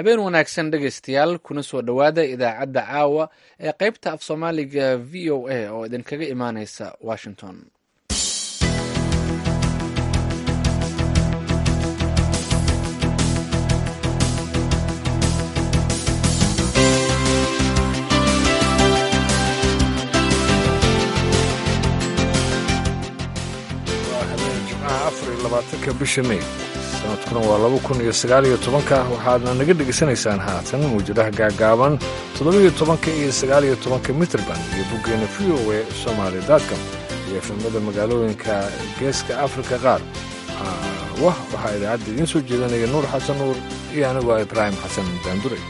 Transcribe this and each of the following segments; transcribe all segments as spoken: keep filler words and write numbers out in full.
habeen wanaagsan dhegaystayaal kuna soo dhowaada idaacadda caawa ee qaybta af soomaaliga v o a oo idinkaga imaaneysa washington. waa habeen jimcaha afar iyo labaatanka bisha may sanadkuna waa laba kun iyo sagaal iyo tobanka waxaadna naga dhegaysanaysaan haatan muujadaha gaagaaban toddobiyo tobanka iyo sagaal iyo tobanka mitrband iyo boggeena v o a somaali dotcom iyo efemada magaalooyinka geeska afrika qaar. wah waxaa idaacadda idiin soo jeedanaya nuur xasan nuur iyo anigoo ibraahim xasan daanduray.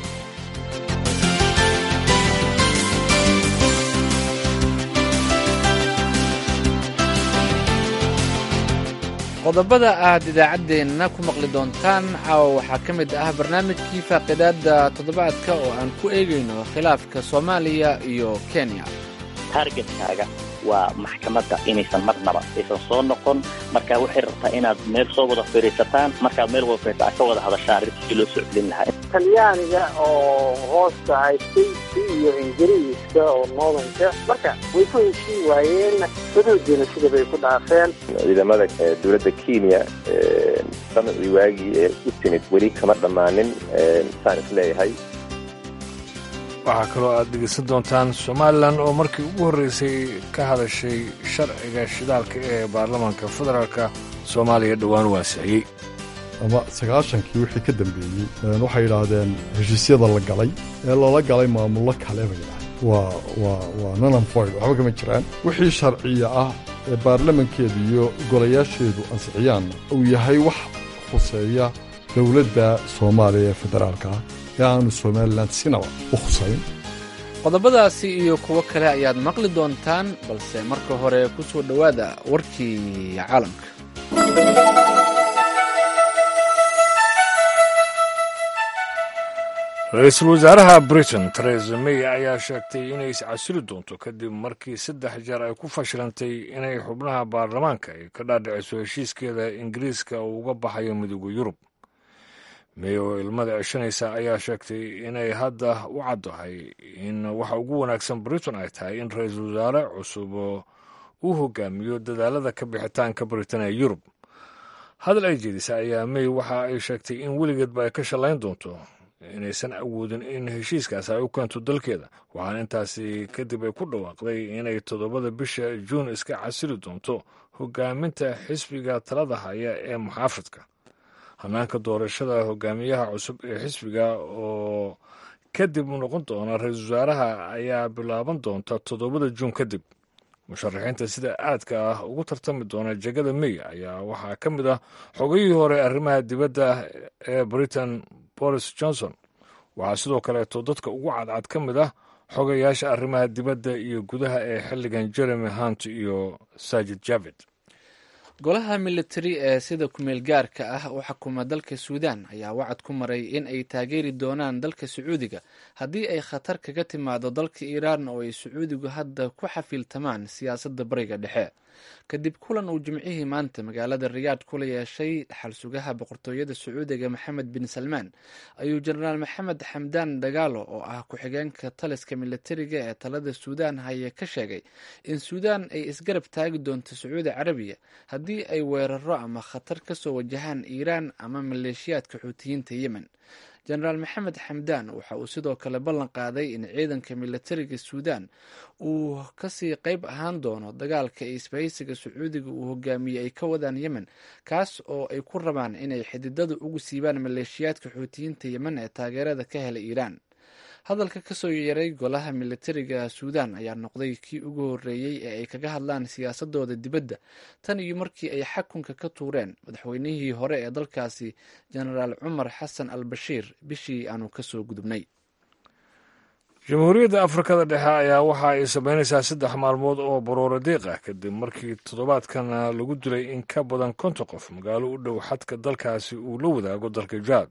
qodobada aad idaacaddeenna ku maqli doontaan caawa waxaa ka mid ah barnaamijkii faaqidaadda toddobaadka oo aan ku eegayno khilaafka soomaaliya iyo kenya. taargetkaaga waa maxkamadda inaysan marnaba aysan soo noqon, markaa waxay rabtaa inaad meel soo wada fadhiisataan, markaad meel wada fadhiisataan ka wada hadashaan arrintii loo soo celin lahaa. talyaaniga oo hoosta haystay iyo ingiriiska oo noodanka marka way ku heshii waayeen xuduudiina sida bay ku dhaafeen. ciidamada dowladda kenya sanadii waagii ee u timid weli kama dhammaanin saan is leeyahay. waxaa kaloo aad dhegaysan doontaan somalilan oo markii ugu horraysay ka hadashay sharciga shidaalka ee baarlamaanka federaalka soomaaliya dhowaan waasixiyey. ama sagaashankii wixii ka dambeeyey waxay yidhaahdeen heshiisyada la galay ee lala galay maamullo kale bay yidhahdeen waa waa waa nananfoyd waxba kama jiraan. wixii sharciya ah ee baarlamankeedu iyo golayaasheedu ansixiyaanna uu yahay wax khuseeya dowladda soomaaliya ee federaalka ah ee aanu somalilan sinaba u khusayn. qodobadaasi iyo kuwo kale ayaad maqli doontaan, balse marka hore ku soo dhowaada warkii caalamka. ra-iisul wasaaraha britain theresa may ayaa sheegtay inay iscasili doonto kadib markii saddex jeer ay ku fashilantay inay xubnaha baarlamaanka ay ka dhaadhiciso heshiiskeeda ingiriiska uu uga baxayo midooda yurub. may oo ilmada ceshanaysa ayaa sheegtay inay hadda u caddahay in waxa ugu wanaagsan britain ay tahay in ra-iisul wasaare cusub uu hogaamiyo dadaalada ka bixitaanka britain ee yurub. hadal ay jeedisa ayaa may waxa ay sheegtay in weligeedba ay ka shallayn doonto inaysan awoodin in heshiiskaas ay u keento dalkeeda, waxaana intaasi kadib ay ku dhawaaqday inay toddobada bisha juun iska casili doonto hogaaminta xisbiga talada haya ee muxaafadka. hanaanka doorashada hogaamiyaha cusub ee xisbiga oo kadib noqon doona ra-iisul wasaaraha ayaa bilaaban doonta toddobada juun kadib. musharaxiinta sida aadka ah ugu tartami doona jegada may ayaa waxaa ka mid ah xogayihii hore arrimaha dibadda ee britain boris johnson. waxaa sidoo kaleeto dadka ugu cadcad ka mid ah xogayaasha arrimaha dibadda iyo gudaha ee xilligan jeremy hunt iyo sajid javid. golaha militari ee sida kumeel gaarka ah u xukuma dalka suudaan ayaa wacad ku maray in ay taageeri doonaan dalka sacuudiga haddii ay khatar kaga timaado dalka iiraan oo ay sacuudigu hadda ku xafiiltamaan siyaasadda bariga dhexe. kadib kulan uu jimcihii maanta magaalada riyaad kula yeeshay dhaxal sugaha boqortooyada sacuudiga maxamed bin salmaan ayuu jenaraal maxamed xamdaan dagaalo oo ah ku-xigeenka taliska militariga ee talada suudaan haya ka sheegay in suudaan ay isgarab taagi doonto sacuudi carabiya haddii ay weeraro ama khatar ka soo wajahaan iiraan ama maleeshiyaadka xuutiyiinta yemen. jenaraal maxamed xamdaan waxa uu sidoo kale ballan qaaday in ciidanka militariga suudaan uu kasii qayb ahaan doono dagaalka ee isbahaysiga sacuudiga uu hogaamiyey ay ka wadaan yemen, kaas oo ay ku rabaan inay xididada ugu siibaan maleeshiyaadka xuutiyiinta yemen ee taageerada ka helay iiraan. hadalka ka soo yeeray golaha militariga suudaan ayaa noqday kii ugu horreeyey ee ay kaga hadlaan siyaasadooda dibadda tan iyo markii ay xakunka ka tuureen madaxweynihii hore ee dalkaasi jenaraal cumar xasan al bashiir bishii aanu ka soo gudubnay. jamhuuriyadda afrikada dhexe ayaa waxa ay samaynaysaa saddex maalmood oo barooro deeq ah kadib markii toddobaadkan lagu dilay in ka badan konton qof magaalo u dhow xadka dalkaasi uu la wadaago dalka jaad.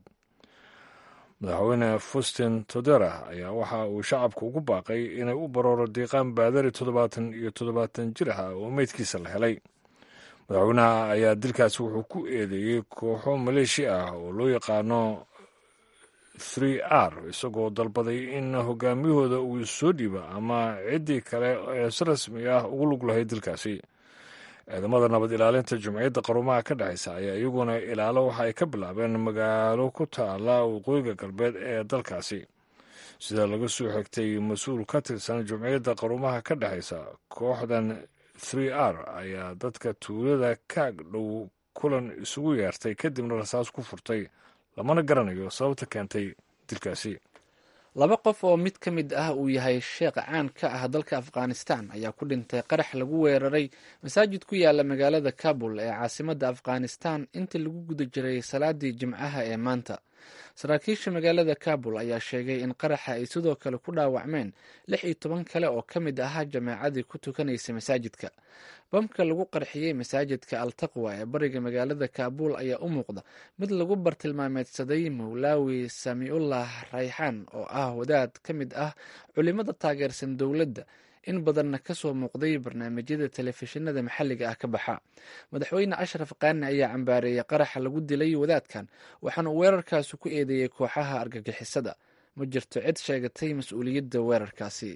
madaxweyne faustin todera ayaa waxa uu shacabka ugu baaqay inay u barooro diiqaan baadari toddobaatan iyo toddobaatan jir ah oo meydkiisa la helay. madaxweynaha ayaa dilkaasi wuxuu ku eedeeyey kooxo maleeshi ah oo loo yaqaano three r isagoo dalbaday in hogaamiyahooda uu soo dhiibo ama ciddii kale ee si rasmi ah ugu lug lahayd dilkaasi. ciidamada nabad ilaalinta jumciyadda qarumaha ka dhexaysa ayaa iyaguna ilaalo waxa ay ka bilaabeen magaalo ku taala waqooyiga galbeed ee dalkaasi. sida laga soo xigtay mas-uul ka tirsan jumciyadda qarumaha ka dhexaysa, kooxdan three r ayaa dadka tuulada kaag dhow kulan isugu yeertay kadibna rasaas ku furtay, lamana garanayo sababta keentay dilkaasi. laba qof oo mid ka mid ah uu yahay sheekh caan ka ah dalka afghanistan ayaa ku dhintay qarax lagu weeraray masaajid ku yaala magaalada kabul ee caasimadda afghanistan intii lagu guda jiray salaadii jimcaha ee maanta. saraakiisha magaalada kabul ayaa sheegay in qaraxa ay sidoo kale ku dhaawacmeen lix iyo toban kale oo ka mid ahaa jameecadii ku tukanaysay masaajidka. bamka lagu qarxiyey masaajidka altaqwa ee bariga magaalada kabul ayaa u muuqda mid lagu bartilmaameedsaday mawlaawi samiullah rayxaan oo ah wadaad ka mid ah culimada taageersan dowladda, in badanna kasoo muuqday barnaamijyada telefishinada maxalliga ah ka baxa. madaxweyne ashraf qaani ayaa cambaareeyey qaraxa lagu dilay wadaadkan, waxaana uu weerarkaasi ku eedeeyey kooxaha argagixisada. ma jirto cid sheegatay mas-uuliyadda weerarkaasi.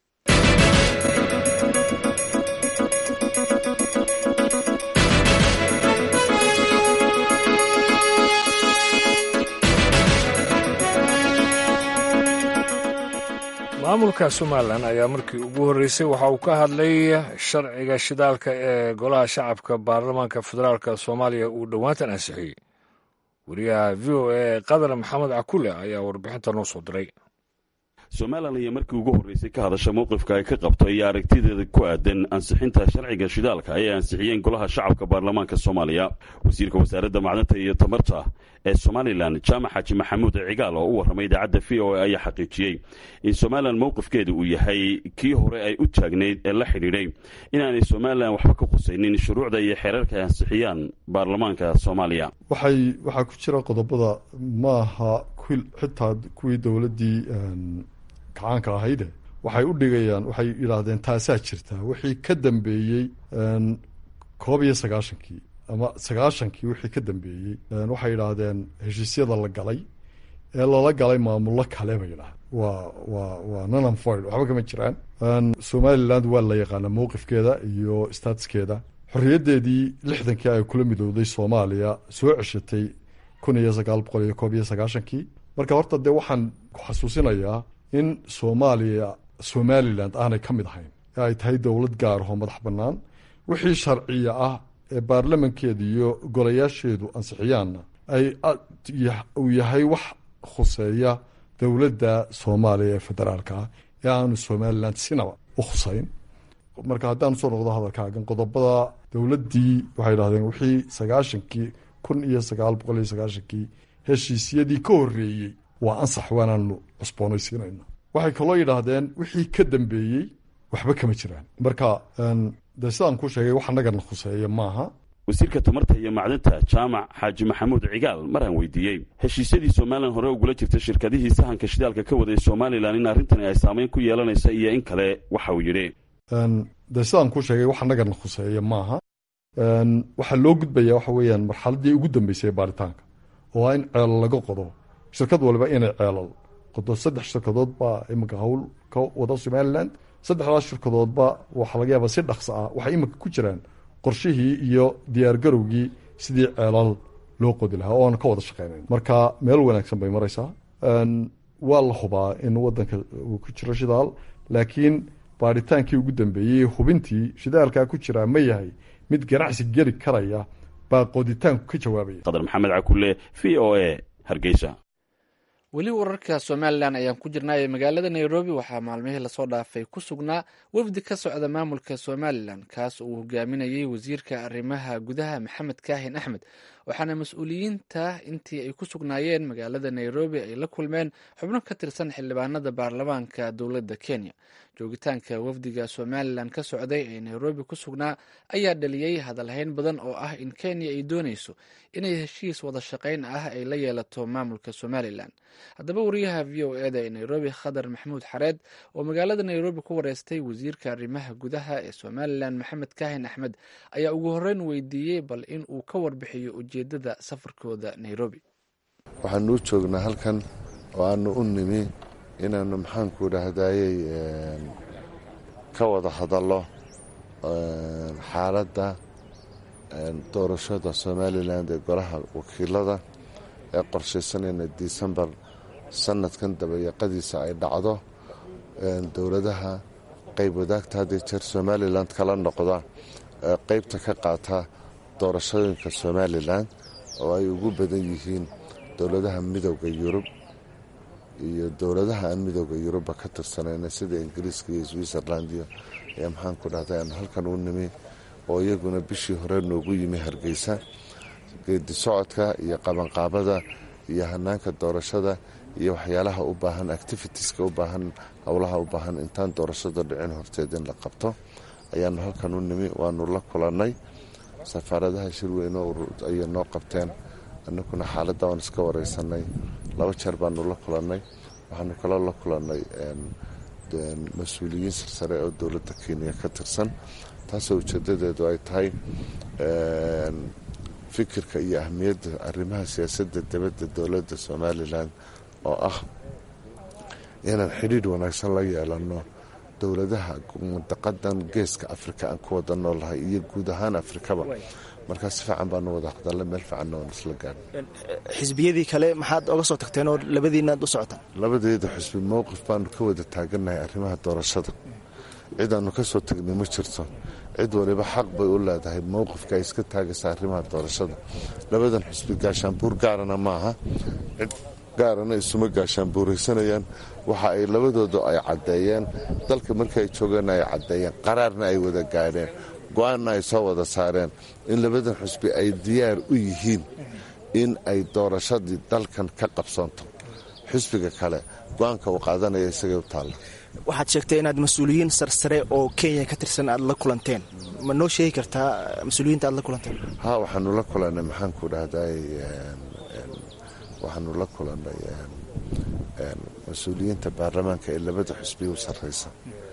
maamulka somalilan ayaa markii ugu horreysay waxa uu ka hadlay sharciga shidaalka ee golaha shacabka baarlamaanka federaalk soomaaliya uu dhowaantan ansixiyey. wariyaha v o a qadar maxamed cakule ayaa warbixinta noo soo diray. somalilan ayaa markii ugu horreysay ka hadasha mowqifka ay ka qabto iyo aragtideeda ku aadan ansixinta sharciga shidaalka ay ansixiyeen golaha shacabka baarlamaanka soomaaliya. wasiirka wasaaradda macdanta iyo tamarta ee somalilan jaamac xaaji maxamuud cigaal oo u warramay idaacadda v o a ayaa xaqiijiyey in somalilan mowqifkeeda uu yahay kii hore ay u taagnayd ee la xidhiidhay inaanay somalilan waxba ka khusaynin shuruucda iyo xeerarka ay ansixiyaan baarlamaanka soomaaliya. waxay waxaa ku jira qodobada maaha xitaa kuwii dowladdii kacaanka ahayde waxay u dhigayaan, waxay yidhaahdeen taasaa jirtaa wixii ka dambeeyey koob iyo sagaashankii ama sagaashankii wixii ka dambeeyey waxay yidhaahdeen heshiisyada la galay ee lala galay maamullo kale bay yidhahdeen waa waa waa nananfoil waxba kama jiraan. somaliland waa la yaqaana mowqifkeeda iyo statuskeeda. xorriyaddeedii lixdankii ay kula midowday soomaaliya soo ceshatay kun iyo sagaal boqol iyo koob iyo sagaashankii. marka horta dee waxaan ku xasuusinayaa in soomaaliya somaliland aanay ka mid ahayn, ee ay tahay dowlad gaar ahoo madax bannaan. wixii sharciya ah ee baarlamankeeda iyo golayaasheedu ansixiyaanna ay uu yahay wax khuseeya dowladda soomaaliya ee federaalka ah ee aanu somaliland sinaba u khusayn. marka haddaan usoo noqdo hadalkaagan, qodobada dowladdii waxay idhahdeen wixii sagaashankii kun iyo sagaal boqol iyo sagaashankii heshiisyadii ka horreeyey waa ansax waanaanu cusboonaysiinayna. waxay kaloo yidhaahdeen wixii ka dambeeyey waxba kama jiraan. marka dee sidaan ku sheegay wax annagana khuseeya maaha. wasiirka tamarta iyo macdanta jaamac xaaji maxamuud cigaal maraan weydiiyey heshiisyadii somalilan hore ugula jirta shirkadihii sahanka shidaalka ka waday somalilan in arrintani ay saameyn ku yeelanaysa iyo in kale waxa uu yidhi dee sidaan ku sheegay wax annagana khuseeya maaha. waxaa loo gudbayaa waxa weeyaan marxaladdii ugu dambeysay ee baaritaanka oo waa in ceelal laga qodo. shirkad waliba inay ceelal qodo. saddex shirkadood baa iminka hawl ka wada somaliland. saddexdaas shirkadoodba waxaa laga yaabaa si dhaqso ah waxay iminka ku jiraan qorshihii iyo diyaargarowgii sidii ceelal loo qodi lahaa oo aan ka wada shaqeynayn. marka meel wanaagsan bay maraysaa. waa la hubaa in waddanka uu ku jiro shidaal, laakiin baaritaankii ugu dambeeyey hubintii shidaalkaa ku jiraa ma yahay mid ganacsi geli karaya baa qoditaanku ka jawaabaya. qadar maxamed cakule v o a hargeysa. weli wararka somalilan ayaan ku jirnaaye magaalada nairobi waxaa maalmihii lasoo dhaafay ku sugnaa wafdi ka socda maamulka somalilan kaas uu hogaaminayay wasiirka arrimaha gudaha maxamed kaahin axmed, waxaana mas-uuliyiinta intii ay ku sugnaayeen magaalada nairobi ay la kulmeen xubno ka tirsan xildhibaanada baarlamaanka dowladda kenya. joogitaanka wafdiga somalilan ka socday ee nairobi ku sugnaa ayaa dhaliyey hadalhayn badan oo ah in kenya ay doonayso inay heshiis wada shaqayn ah ay la yeelato maamulka somalilan. haddaba wariyaha v o eda ee nairobi khadar maxamuud xareed oo magaalada nairobi ku wareystay wasiirka arrimaha gudaha ee somalilan maxamed kaahin axmed ayaa ugu horreyn weydiiyey bal in uu ka warbixiyo ujeedada safarkooda nairobi. waxaanuu joognaa halkan oo aanu u nimi inaannu maxaanku dhahdaayey ka wada hadallo xaaladda doorashada somalilan ee golaha wakiilada ee qorshaysanayna disembar sanadkan dabayaqadiisa ay dhacdo. dowladaha qayb wadaagta hadday jeer somalilan kala noqda qaybta ka qaata doorashooyinka somalilan oo ay ugu badan yihiin dowladaha midooda yurub iyo dowladaha aan midooda yurubba ka tirsanayna sida ingiriiska iyo switzerland iyo ayaa maxaanku dhahday aan halkan u nimi oo iyaguna bishii hore noogu yimi hargeysa. geedi socodka iyo qabanqaabada iyo hanaanka doorashada iyo waxyaalaha u baahan activitieska u baahan howlaha u baahan intaan doorashada dhicin horteed in la qabto ayaanu halkan u nimi. waanu la kulannay safaaradaha shirweyne ayay noo qabteen, annaguna xaaladda waan iska wareysanay. laba jeer baanu la kulannay. waxaanu kaloo la kulannay mas-uuliyiin sarsare oo dowladda kenya ka tirsan, taasoo ujeedadeedu ay tahay fikirka iyo ahmiyadda arrimaha siyaasadda dibadda dowladda somalilan oo ah inaan xidhiidh wanaagsan la yeelanno dowladaha mantaqadan geeska afrika aan ku wada noolahay iyo guud ahaan afrikaba. markaa si fiican baanu wada hadalla, meel fiicanna waan isla gaarnay. xisbiyadii kale maxaad oga soo tagteen oo labadiinaad u socotaan? labadeeda xisbi mowqif baanu ka wada taagannahay arrimaha doorashada. cid aanu ka soo tagnay ma jirto. cid waliba xaq bay u leedahay mowqifka ay iska taagaysa arrimaha doorashada. labadan xisbi gaashaanbuur gaarana maaha, cid gaarana isuma gaashaanbuuraysanayaan. waxa ay labadooda ay caddeeyeen, dalka markii ay joogeen ay caddeeyeen, qaraarna ay wada gaadheen, go-aanna ay soo wada saareen in labadan xusbi ay diyaar u yihiin in ay doorashadii dalkan ka qabsanto. xisbiga kale go-aanka uu qaadanaya isagay u taalla. waxaad sheegtay inaad mas-uuliyiin sarsare oo kenya ka tirsan aad la kulanteen, ma noo sheegi kartaa mas-uuliyiinta aad la kulanteen? ha waxaanu la kulannay maxaanku dhahday waxaanu la kulannay mas-uuliyiinta baarlamaanka ee labada xusbiya u sarreysa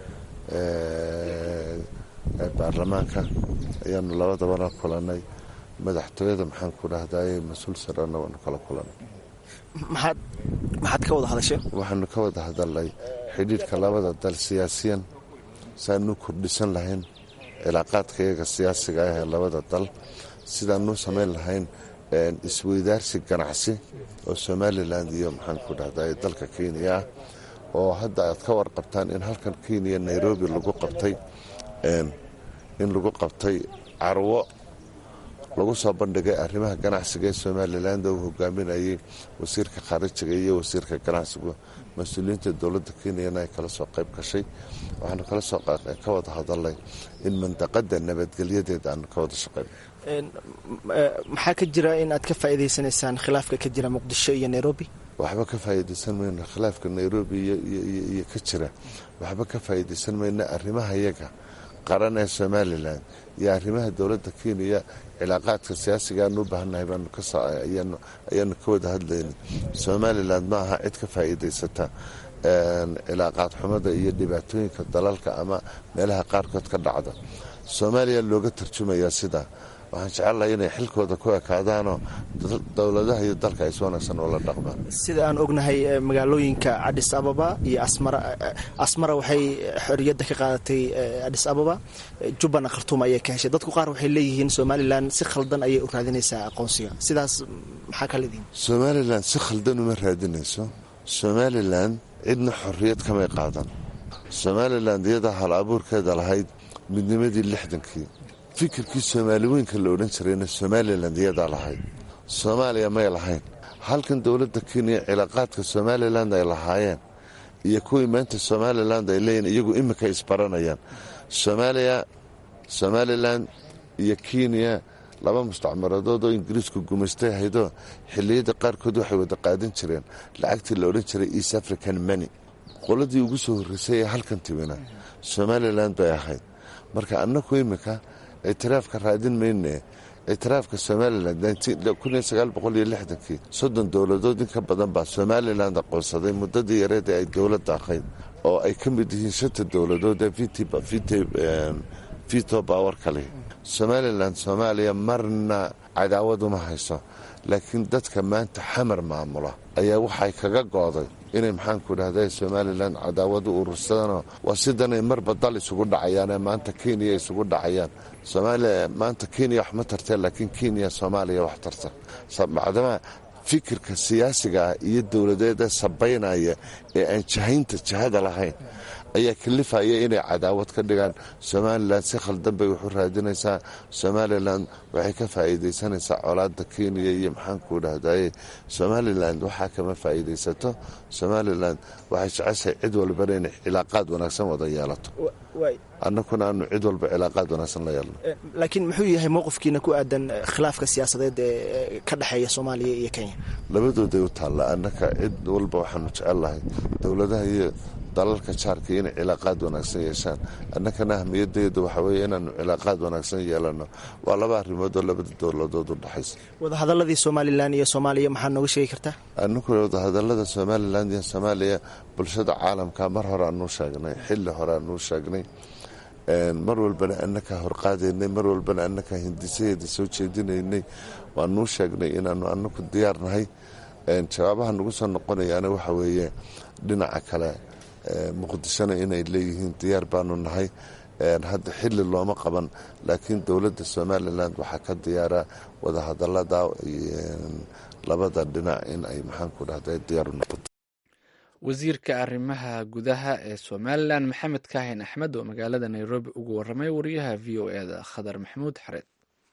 ee baarlamaanka ayaanu labadaba la kulannay. madaxtooyada maxaanku dhahday mas-uul sarena waanu kala kulannay. maxaad maxaad ka wada hadasheen? waxaanu ka wada hadalnay xidhiidhka labada dal siyaasiyan saanu kordhisan lahayn cilaaqaadka iyaga siyaasiga ah ee labada dal, sidaanu samayn lahayn isweydaarsi ganacsi oo somalilan iyo maxaanku dhahday dalka kenya ah. oo hadda aad ka warqabtaan in halkan kenya nairobi lagu qabtay in lagu qabtay carwo lagu soo bandhigay arrimaha ganacsiga ee somalilan uu hogaaminayay wasiirka khaarijiga iyo wasiirka ganacsiga. mas-uuliyiinta dowladda kenyana ay kala soo qayb gashay. waxaanu kala soo ka wada hadalnay in mandaqada nabadgelyadeeda aanu ka wada shaqeyno. maxaa ka jira in aad ka faa'iidaysanaysaan khilaafka ka jira muqdisho iyo nairobi? waxba ka faa'iidaysan mayno khilaafka nairobi iyo ka jira. waxba ka faa'iidaysan mayno arrimaha iyaga qaran ee somalilan iyo arrimaha dowladda kenya. cilaaqaadka siyaasiga aanu u baahannahay ayaanu ka wada hadlayna. somalilan ma aha cid ka faa'iidaysata cilaaqaad xumada iyo dhibaatooyinka dalalka ama meelaha qaarkood ka dhacda. soomaaliya looga tarjumayaa sidaa. waxaan jecelahay inay xilkooda ku ekaadaanoo dowladaha iyo dalka ay si wanaagsan oola dhaqmaan. sida aan ognahay magaalooyinka adis ababa iyo asmara asmara waxay xorriyadda ka qaadatay adis ababa, jubbana khartuum ayay ka heshay. dadku qaar waxay leeyihiin somalilan si khaldan ayay u raadinaysaa aqoonsiga. sidaas maxaa ka leedihin? somalilan si khaldan uma raadinayso. somalilan cidna xorriyad kamay qaadan. somalilan iyadaa hal abuurkeeda lahayd midnimadii lixdankii. fikirkii soomaali weynka la odhan jirayna somalilan iyadaa lahayd. soomaaliya may lahayn. halkan dowladda kenya cilaaqaadka somalilan ay lahaayeen iyo kuwii maanta somalilan ay leeyihin iyagu imika isbaranayaan. somaaliya somalilan iyo kenya laba mustacmaradood oo ingiriisku gumaystay ahaydoo xilliyada qaarkood waxay wada qaadan jireen lacagtii la odhan jiray east african money. qoladii ugu soo horreysay ee halkan timina somalilan bay ahayd. marka annaku imika ictiraafka raadin mayne. ictiraafka somalilan kii soddon dowladood in ka badan baa somalilan aqoonsaday muddadii yareeda ay dowladda ahayd, oo ay ka mid yihiin shanta dowladood ee vito bawarka leh. somalilan soomaaliya marna cadaawad uma hayso, laakiin dadka maanta xamar maamula ayaa waxay kaga go'day inay maxaanku dhahday somalilan cadaawadu urursadano waa sidanay marba dal isugu dhacayaanee maanta kenya isugu dhacayaan soomaaliya maanta kenya wax ma tartee laakiin kenya soomaaliya wax tarta macdama fikirka siyaasiga ah iyo dowladeeda sabaynaya ee aan jahaynta jahada lahayn ayaa kalifaya inay cadaawad ka dhigaan somalilan si khaldan bay waxu raadinaysaa somalilan waxay ka faa'iidaysanaysaa colaada kenya iyo maxaanku dhahdaye somalilan waxaa kama faa'iidaysato somalilan waxay jeceshahay cid walbana inay cilaaqaad wanaagsan wada yeelato annakuna aanu cid walba cilaaqaad wanaagsan la yeelno laakiin muxuu yahay mowqifkiina ku aadan khilaafka siyaasadeed ee ka dhexeeya soomaaliya iyo kenya labadooday u taalla annaka cid walba waxaanu jecellahay dowladaha iyo dalalka jaarka inay cilaaqaad wanaagsan yeeshaan annakana ahmiyaddeedu waxa weeye inaannu cilaaqaad wanaagsan yeelanno waa laba arrimood oo labada dowladood u dhexaysa wadahadaladii somalilan iyo soomaaliya maxaa nooga sheegi kartaa annaku wadahadalada somalilan iyo soomaaliya bulshada caalamka mar hore aanuu sheegnay xilli hore aanuu sheegnay mar walbana annakaa horqaadaynay mar walbana annakaa hindisaheeda soo jeedinaynay waanuu sheegnay inaannu annaku diyaarnahay jawaabaha nagu soo noqonayaana waxa weeye dhinaca kale muqdishona inay leeyihiin diyaar baanu nahay hadda xilli looma qaban laakiin dowladda somalilan waxaa ka diyaara wadahadalada labada dhinac in ay maxaanku dhahday diyaar u noqoto wasiirka arrimaha gudaha ee somalilan maxamed kaahin axmed oo magaalada nairobi ugu waramay wariyaha v o e da khadar maxamuud xareed.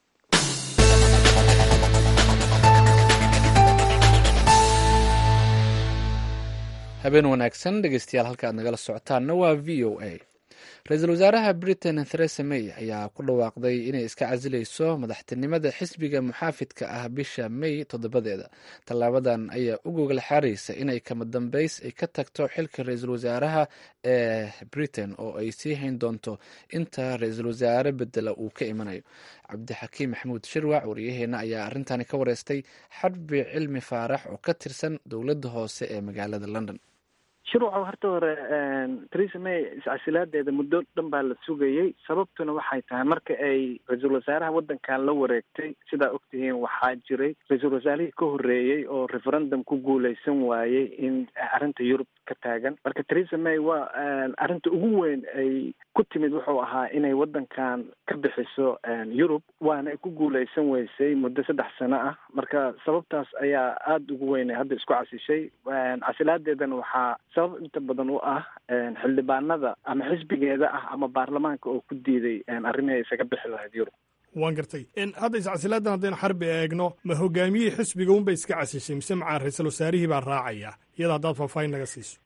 habeen wanaagsan dhegeystayaal halka aad nagala socotaanna waa v o a. ra-iisul wasaaraha britain theresa may ayaa ku dhawaaqday inay iska casilayso madaxtinimada xisbiga muxaafidka ah bisha may toddobadeeda. tallaabadan ayaa u gogol xaaraysa inay kama dambeys ay ka tagto xilka ra-iisul wasaaraha ee britain oo ay sii hayn doonto inta ra-iisul wasaare bedela uu ka imanayo. cabdixakiim maxamuud shirwac wariyaheena ayaa arintani ka wareystay xarbi cilmi faarax oo ka tirsan dowladda hoose ee magaalada london. shirwaca horta hore theresa may iscasilaadeeda muddo dhan baa la sugayey. sababtuna waxay tahay marka ay ra-iisul wasaaraha waddankan la wareegtay sidaa ogtihiin waxaa jiray ra-iisul wasaarihii ka horreeyey oo referendum ku guuleysan waayey in arrinta yurub ka taagan. marka theresa may waa arrinta ugu weyn ay ku timid wuxuu ahaa inay waddankan ka bixiso yurub waana ay ku guuleysan weysay muddo saddex sano ah. marka sababtaas ayaa aada ugu weyn hadda isku casishay. casilaadeedana waxaa sabab inta badan u ah xildhibaanada ama xisbigeeda ah ama baarlamaanka oo ku diiday arrimihii isaga bixi lahayd yurub. waan gartay hadda iscasilaadan haddaynu xarbi eegno ma hogaamiyihii xisbiga unbay iska casishay mise macaa ra-iisul wasaarihii baa raacaya iyada haddaad faahfaahin naga siiso.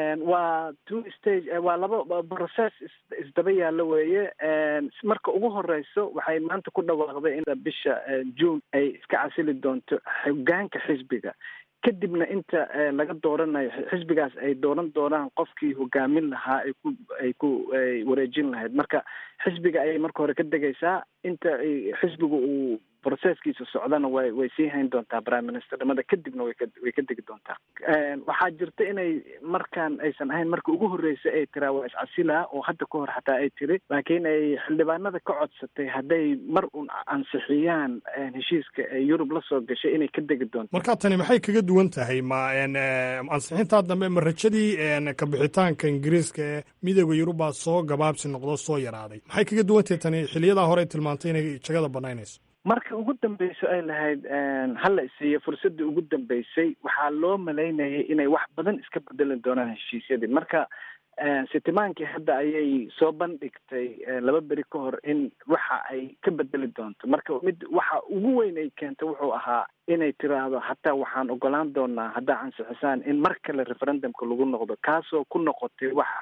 waa two stage waa laba process isdaba yaalla weeye. marka ugu horeyso waxay maanta ku dhawaaqday in bisha june ay iska casili doonto hogaanka xisbiga kadibna inta laga dooranayo xisbigaas ay dooran doonaan qofkii hogaamin lahaa ay ku ay ku ay wareejin lahayd. marka xisbiga ayay marka hore ka degaysaa inta xisbiga uu processkiisa socdana way way sii hayn doontaa prime ministernimada kadibna way ka way ka degi doontaa. waxaa jirta inay markaan aysan ahayn marka ugu horreysay ay tiraa waa iscasilaa oo hadda ka hor xataa ay tiri laakiin ay xildhibaanada ka codsatay hadday mar un ansixiyaan heshiiska ee yurub la soo gashay inay ka degi doonto. marka tani maxay kaga duwan tahay ma ansixintaa dambe ma rajadii kabixitaanka ingiriiska ee midooda yurubbaa soo gabaabsi noqdo soo yaraaday maxay kaga duwan tahay tani xiliyadaa hore ay tilmaantay inay jagada banaynayso. marka ugu dambeyso ay lahayd hala isiiyo fursaddii ugu dambeysay waxaa loo malaynayay inay wax badan iska bedeli doonaan heshiisyadii. marka sitimaankii hadda ayay soo bandhigtay laba beri ka hor in waxa ay ka bedeli doonto. marka mid waxa ugu weyn ay keentay wuxuu ahaa inay tiraahdo hataa waxaan ogolaan doonaa haddaa ansixisaan in mar kale referendumka lagu noqdo kaasoo ku noqotay wax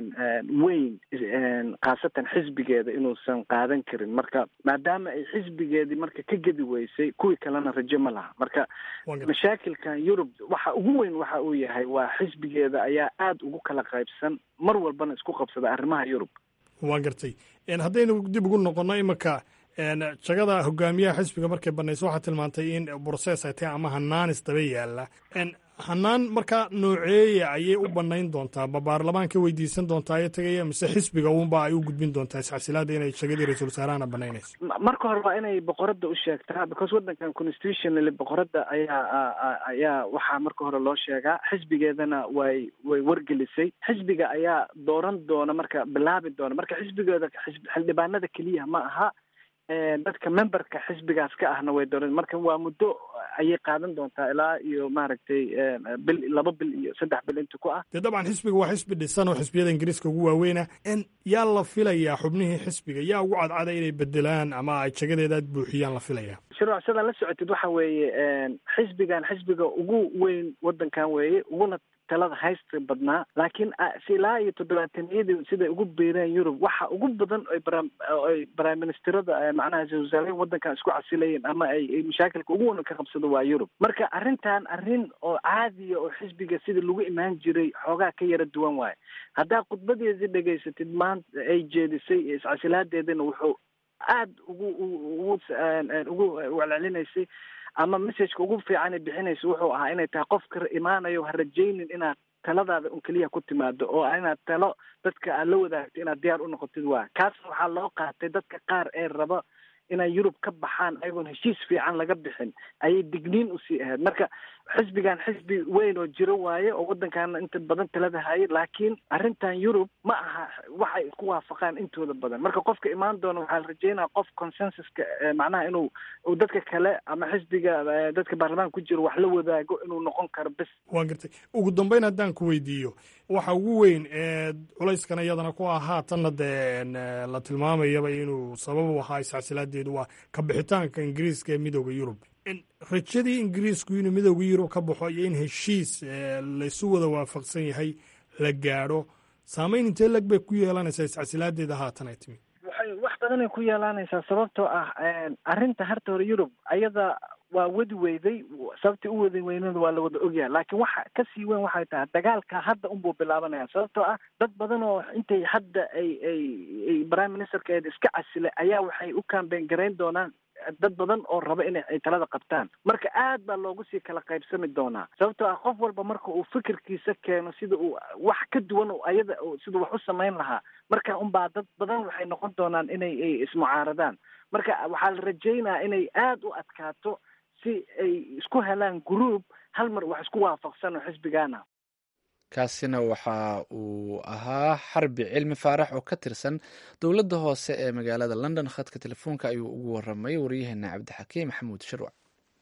weyn khaasatan xisbigeeda inuusan qaadan karin. marka maadaama ay xisbigeedii marka ka gedi weysay kuwii kalena rajo ma laha. marka mashaakilkan yurub waxa ugu weyn waxa uu yahay waa xisbigeeda ayaa aada ugu kala qaybsan mar walbana isku qabsada arrimaha yurub. waan gartay haddaynu dib ugu noqono imika jagada hogaamiyaha xisbiga markay banayso waxaa tilmaantay in broses ay tahay ama hanaanis daba yaalla hanaan markaa nooceeya ayay u bannayn doontaa ma baarlamaanka weydiisan doontaa ee tegaya mise xisbiga uunba ay u gudbin doontaa iscasilaada inay shagadii ra-iisul wasaarahana bannaynayso marka hore waa inay boqoradda u sheegtaa because waddankan constitutionally boqoradda ayaa ayaa waxaa marka hore loo sheegaa xisbigeedana way way wargelisay xisbiga ayaa dooran doona marka bilaabi doona marka xisbigeeda xildhibaanada keliya ma aha dadka memberka xisbigaas ka ahna way dooran marka waa muddo ayay qaadan doontaa ilaa iyo maaragtay bil laba bil iyo saddex bil inta ku ah dee dabcan xisbiga waa xisbi dhisan oo xisbiyada ingiriiska ugu waaweyna n yaa la filayaa xubnihii xisbiga yaa ugu cadcada inay bedelaan ama ay jagadeedaad buuxiyaan la filayaa shuruuc sidaa la socotid waxa weeye xisbigan xisbiga ugu weyn waddankan weeye uguna talada haysta badnaa laakiin ilaa iyo toddobaataniyadii siday ugu biireen yurub waxa ugu badan oy prime ministerada macnaha wasaaraha waddankan isku casilayeen ama ay mashaakilka ugu wan ka qabsado waa yurub marka arrintan arrin oo caadiya oo xisbiga sida lagu imaan jiray xoogaa ka yara duwan waayo haddaa khudbadeedii dhegaysatid maanta ay jeedisay iscasilaadeedana wuxuu aad ugu ugu ugu celcelinaysay ama messageka ugu fiican ay bixinaysa wuxuu ahaa inay tahay qofka imaanayo ha rajaynin inaad taladaada un keliya ku timaado oo inaad talo dadka aad la wadaagto inaad diyaar u noqotid waa kaas waxaa loo qaatay dadka qaar ee raba inay yurub ka baxaan ayagoon heshiis fiican laga bixin ayay digniin usii ahayd marka xisbigan xisbi weyn oo jiro waaye oo waddankaana inta badan talada hayay laakiin arrintan yurub ma aha waxay isku waafaqaan intooda badan marka qofka imaan doona waxaa la rajeynaya qof consensuska macnaha inuu dadka kale ama xisbiga dadka baarlamaanka ku jiro wax la wadaago inuu noqon karo bes waan gartay ugu dambeyn haddaan ku weydiiyo waxa ugu weyn ee culayskana iyadana ku ah haatanna dee la tilmaamayaba inuu sabab u ahaa iscasilaadeedu waa ka bixitaanka ingiriiska ee midooda yurub rajadii ingiriisku inuu midooda yurub ka baxo iyo in heshiis laysu wada waafaqsan yahay la gaadho saamayn intee lag bay ku yeelanaysaa iscasilaadeeda haatan ay timi waxay wax badanay ku yeelanaysaa sababtoo ah arrinta harta hore yurub ayada waa wadi weyday sababtii u wadi weynada waa la wada ogyahay laakiin waxa kasii weyn waxay tahay dagaalka hadda unbuu bilaabanaya sababtoo ah dad badan oo intay hadda ay ay ay prime ministerkeeda iska casilay ayaa waxay u campaign garayn doonaan dad badan oo raba in ay talada qabtaan marka aad baa loogu sii kala qaybsami doonaa sababtoo ah qof walba marka uu fikirkiisa keeno sida uu wax ka duwan oo ayada siduu wax u samayn lahaa marka unbaa dad badan waxay noqon doonaan inay ismucaaradaan marka waxaa la rajaynayaa inay aad u adkaato si ay isku helaan group hal mar wax isku waafaqsan oo xisbigaana kaasina waxa uu ahaa xarbi cilmi faarax oo ka tirsan dowladda hoose ee magaalada london khadka telefoonka ayuu ugu waramay waryaheena cabdixakiim maxamuud shirwac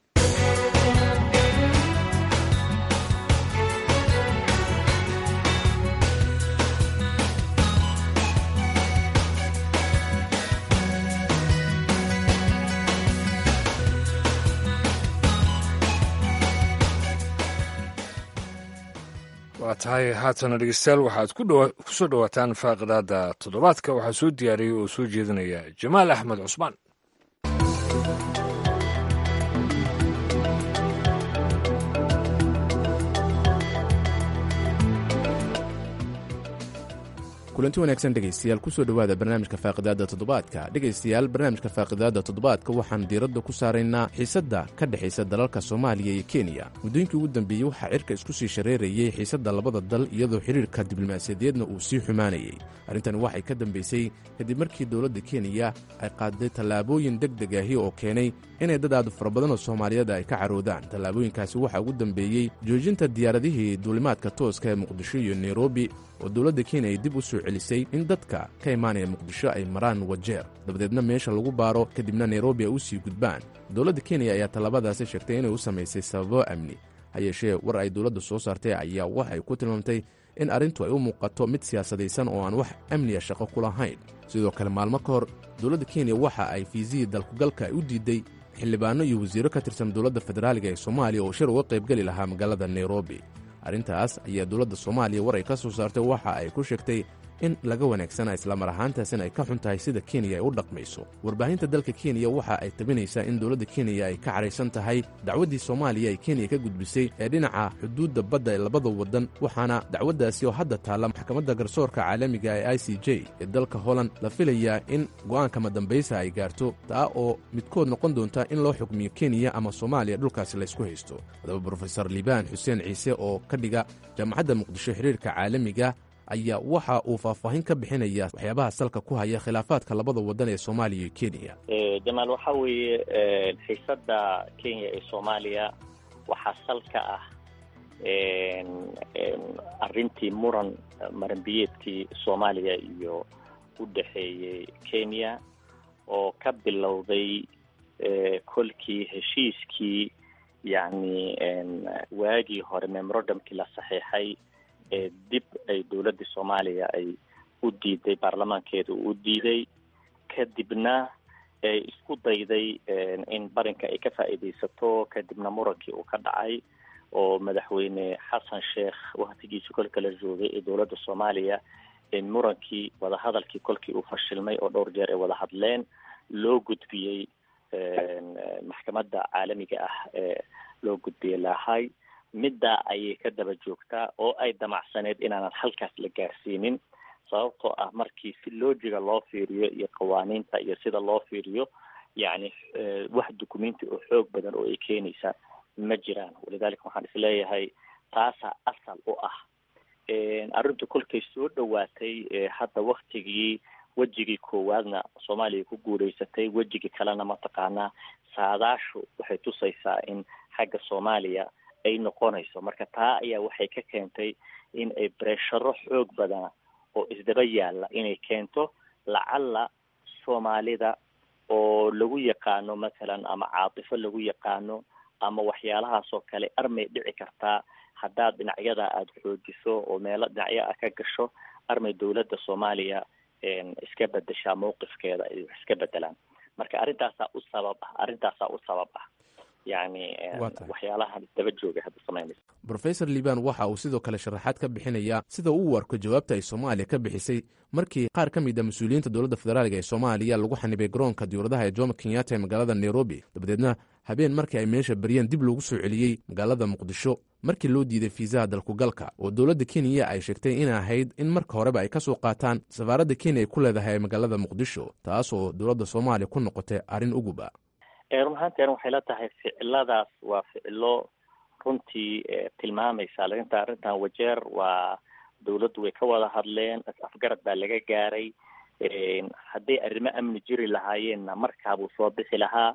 waa tahay haatana dhegeystayaal waxaad ku soo dhowaataan faaqidaada toddobaadka waxaa soo diyaariyey oo soo jeedinaya jamaal axmed cusmaan kulanti wanaagsan dhegaystayaal kusoo dhowaada barnaamijka faaqidaadda toddobaadka dhegaystayaal barnaamijka faaqidaadda toddobaadka waxaan diiradda ku saaraynaa xiisadda ka dhexaysa dalalka soomaaliya iyo kenya muddooyinkii ugu dambeeyey waxaa cirka isku sii shareerayey xiisadda labada dal iyadoo xidhiirka diblomaasiyadeedna uu sii xumaanayey arrintani waxay ka dambaysay kadib markii dowladda kenya ay qaaday tallaabooyin deg deg ahi oo keenay inay dad aad fara badan oo soomaaliyeed ay ka caroodaan tallaabooyinkaasi waxaa ugu dambeeyey joojinta diyaaradihii duulimaadka tooska ee muqdisho iyo nairobi oo dowladda kenya ay dib u soo celisay in dadka ka imaanaya muqdisho ay maraan wajeer dabadeedna meesha lagu baaro kadibna nairobi ay u sii gudbaan dowladda kenya ayaa tallaabadaasi sheegtay inay u samaysay sababo amni ha yeeshee war ay dowladda soo saartay ayaa waxay ku tilmaamtay in arrintu ay u muuqato mid siyaasadaysan oo aan wax amniya shaqo ku lahayn sidoo kale maalmo ka hor dowladda kenya waxa ay fiisihii dalkugalka ay u diidday xildhibaanno iyo wasiiro ka tirsan dowladda federaaliga ee soomaaliya oo shir uga qaybgeli lahaa magaalada nairobi arrintaas ayaa dowladda soomaaliya war ay ka soo saartay waxa ay ku sheegtay in laga wanaagsana islamar ahaantaasina ay ka xun tahay sida kenya ay u dhaqmayso. warbaahinta dalka kenya waxa ay tabinaysaa in dowladda kenya ay ka caraysan tahay dacwaddii soomaaliya ay kenya ka gudbisay ee dhinaca xuduudda badda ee labada waddan, waxaana dacwaddaasi oo hadda taalla maxkamadda garsoorka caalamiga ee i c j ee dalka holland la filayaa in go'aanka madambaysa ay gaarto, taa oo midkood noqon doonta in loo xukmiyo kenya ama soomaaliya dhulkaasi laysku haysto. haddaba brofesor liibaan xuseen ciise oo ka dhiga jaamacadda muqdisho xiriirka caalamiga ayaa waxa uu faahfaahin ka bixinaya waxyaabaha salka ku haya khilaafaadka labada waddan ee soomaaliya iyo kenya. jamaal, waxaa weeye xiisadda kenya ee soomaaliya waxaa salka ah arrintii muran maranbiyeedkii soomaaliya iyo u dhexeeyey kenya oo ka bilowday kolkii heshiiskii yacni waagii hore memorandumkii la saxiixay ee dib ay dowladda soomaaliya ay u diiday, baarlamaankeeda u diiday, kadibna ay isku dayday in barinka ay ka faa'iidaysato, kadibna murankii uu ka dhacay oo madaxweyne xasan sheekh waktigiisii kolka la joogay ee dowladda soomaaliya in murankii wadahadalkii kolkii uu fashilmay oo dhowr jeer ay wada hadleen loo gudbiyey maxkamadda caalamiga ah ee loo gudbiyey lahay. middaa ayay ka daba joogtaa oo ay damacsaneed inaanan halkaas la gaarsiinin, sababtoo ah markii si loojiga loo fiiriyo iyo qawaaniinta iyo sida loo fiiriyo yacni wax dukumenti oo xoog badan oo ay keenaysa ma jiraan. walidaalika waxaan isleeyahay taasaa asal u ah. arrintu kolkay soo dhowaatay hadda waktigii wejigii koowaadna soomaaliya ku guulaysatay, wejigii kalena mataqaanaa saadaashu waxay tusaysaa in xagga soomaaliya ay noqonayso. marka taa ayaa waxay ka keentay in ay bresharo xoog badana oo isdaba yaalla inay keento lacalla soomaalida oo lagu yaqaano mathalan ama caatifo lagu yaqaano ama waxyaalahaas oo kale armay dhici kartaa haddaad dhinacyada aada xoojiso oo meelo dhinacyo ah ka gasho, armay dowladda soomaaliya iska bedeshaa mawqifkeeda ay wax iska bedelaan. marka arrintaasaa u sabab ah arrintaasaa u sabab ah yani waxyaalaha daba jooga hadda samaynaysa. brofesor liibaan waxa uu sidoo kale sharaxaad ka bixinayaa sida uu u arko jawaabta ay soomaaliya ka bixisay markii qaar ka mid a mas-uuliyiinta dowladda federaaliga ee soomaaliya lagu xanibay garoonka diyauradaha ee jomo kenyatta ee magaalada nairobi, dabadeedna habeen markii ay meesha baryeen dib loogu soo celiyey magaalada muqdisho markii loo diiday fiisaha dalkugalka oo dowladda kenya ay sheegtay inay ahayd in marka horeba ay ka soo qaataan safaaradda kenya ay ku leedahay ee magaalada muqdisho, taas oo dowladda soomaaliya ku noqotay arrin uguba. run ahaanteen waxay la tahay ficiladaas waa ficilo runtii tilmaamaysa arrinta arrintan wajeer waa dowladdu way ka wada hadleen, afgarad baa laga gaaray. hadday arrimo amni jiri lahaayeenna markaabuu soo bixi lahaa.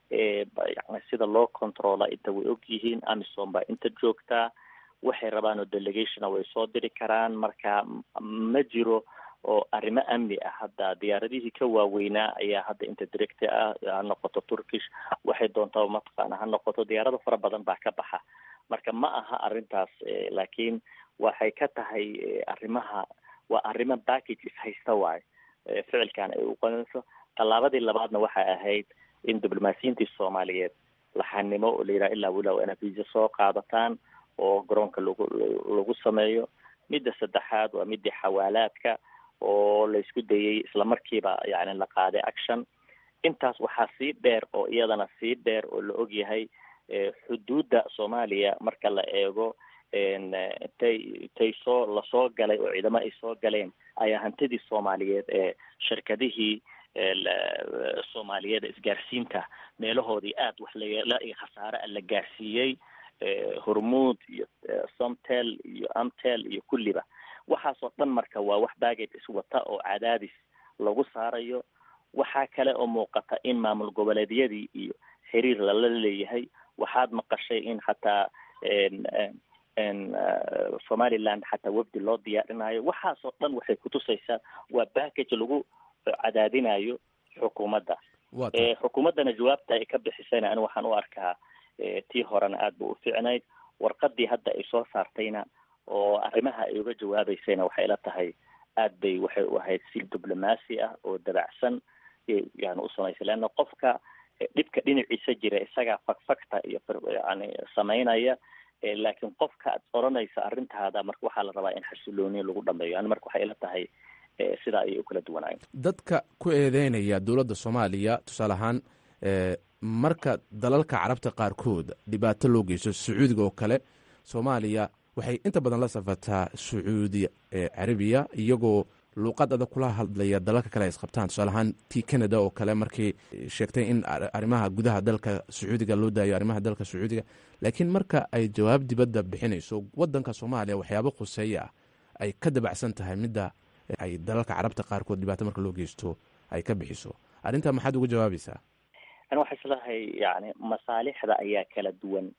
yani sida loo controla inta way og yihiin, amisom baa inta joogtaa, waxay rabaan oo delegationa way soo diri karaan. marka ma jiro oo arrimo amni ah. hadda diyaaradihii ka waaweynaa ayaa hadda inta directe ah, ha noqoto turkish, waxay doontaa mataqaana ha noqoto, diyaarado fara badan baa ka baxa. marka ma aha arrintaas, laakiin waxay ka tahay arrimaha waa arrimo package is haysta waayo ficilkan ay uqonayso. tallaabadii labaadna waxay ahayd in diblomaasiyiintii soomaaliyeed laxanimo oo la yidhaha ilaa wilow ina visa soo qaadataan oo garoonka lagu lagu sameeyo. midda saddexaad waa midii xawaalaadka oo la isku dayay islamarkiiba yani la qaaday action. intaas waxaa sii dheer oo iyadana sii dheer oo la og yahay xuduudda soomaaliya marka la eego intay intay soo lasoo galay oo ciidamo ay soo galeen ayaa hantidii soomaaliyeed ee shirkadihii soomaaliyeed isgaarsiinta meelahoodii aad wax la khasaare la gaarsiiyey, hormuud iyo somtel iyo amtel iyo kulliba. waxaasoo dhan marka waa wax baagage iswata oo cadaadis lagu saarayo. waxaa kale oo muuqata in maamul goboleedyadii iyo xiriir lala leeyahay. waxaad maqashay in xataa somaliland xataa wafdi loo diyaarinayo. waxaasoo dhan waxay kutusaysaa waa baagage lagu cadaadinayo xukuumadda. xukuumaddana jawaabta ay ka bixisayna ani waxaan u arkaa tii horena aad ba u ficnayd. warqadii hadda ay soo saartayna oo arrimaha ay uga jawaabaysayna waxay la tahay aad bay waxay u ahayd si diblomaasi ah oo dabacsan yani u samaysay. leanna qofka dhibka dhinaciisa jira isagaa fagfagta iyo yani samaynaya, laakiin qofka aad oranaysa arrintaada marka waxaa la rabaa in xasilooni lagu dhameeyo. ani marka waxay la tahay sidaa ayay u kala duwanaayeen. dadka ku eedeynaya dowladda soomaaliya tusaale ahaan marka dalalka carabta qaarkood dhibaato loo geysto sacuudiga oo kale, soomaaliya waxay inta badan la safataa sacuudi carabiya iyagoo luuqad adag kula hadlaya dalalka kale ay isqabtaan. tusaale ahaan tii canada oo kale markay sheegtay in arrimaha gudaha dalka sacuudiga loo daayo arrimaha dalka sacuudiga, laakiin marka ay jawaab dibadda bixinayso wadanka soomaaliya waxyaabo khuseeya ah ay ka dabacsan tahay midda ay dalalka carabta qaarkood dhibaato marka loo geysto ay ka bixiso. arrintaa maxaad uga jawaabaysaa? ana waxay islahay yani masaalixda ayaa kala duwan.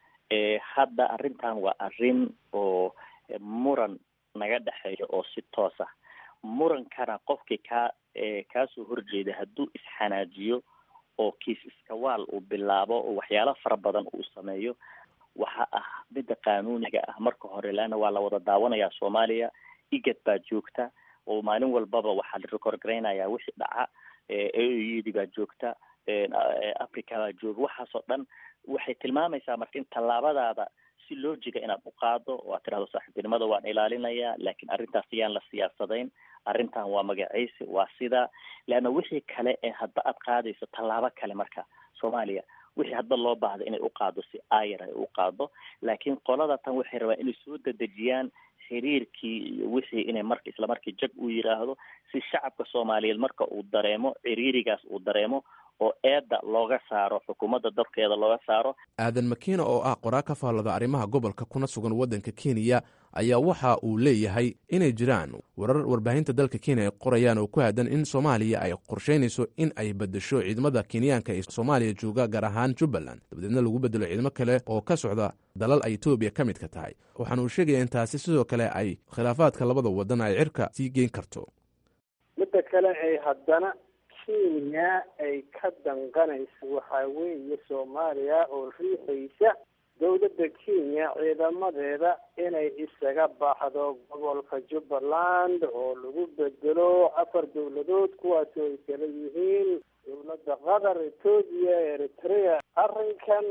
hadda arrintan waa arrin oo muran naga dhexeeyo oo si toos ah. murankana qofkii kaa kaasoo horjeeda hadduu isxanaajiyo oo kiis iskawaal uu bilaabo oo waxyaalo fara badan uu sameeyo, waxa ah midda qaanuuniga ah marka hore, laana waa la wada daawanayaa. soomaaliya igad baa joogta oo maalin walbaba waxaa la record garaynayaa wixii dhaca. eeyidi baa joogta, africa baa jooga. waxaasoo dhan waxay tilmaamaysaa marka in tallaabadaada si loojiga inaad u qaado oo aad tirahdo saaxiibtinimada waan ilaalinayaa, laakiin arrintaas ayaan la siyaasadayn. arrintan waa magacaysi, waa sidaa. leanna wixii kale ee hadba aad qaadayso tallaabo kale, marka soomaaliya wixii hadba loo baahda inay u qaado si aayar ay u qaado. laakiin qolada tan waxay rabaan inay soo dedejiyaan xiriirkii iyo wixii inay marka isla markii jag u yidhaahdo, si shacabka soomaaliyeed marka uu dareemo ciriirigaas uu dareemo oo eedda looga saaro, xukuumadda dalkeeda looga saaro. aadan makiina oo ah qoraa ka faallada arrimaha gobolka kuna sugan waddanka kenya ayaa waxa uu leeyahay inay jiraan warar warbaahinta dalka kenya ay qorayaan oo ku aadan in soomaaliya ay qorsheynayso in ay bedesho ciidamada kenyaanka ee soomaaliya jooga gaar ahaan jubbaland, dabadeedna lagu bedelo ciidamo kale oo ka socda dalal ay etoobiya ka midka tahay. waxaana uu sheegaya in taasi sidoo kale ay khilaafaadka labada wadan ay cirka sii geyn karto. midda kale ay haddana kenya ay ka danqanayso waxaa weeye soomaaliya oo riixaysa dowladda kenya ciidamadeeda inay isaga baxdo gobolka jubbaland oo lagu bedelo afar dowladood kuwaasoo ay kala yihiin dowladda qatar, etoobiya, eritrea. arrinkan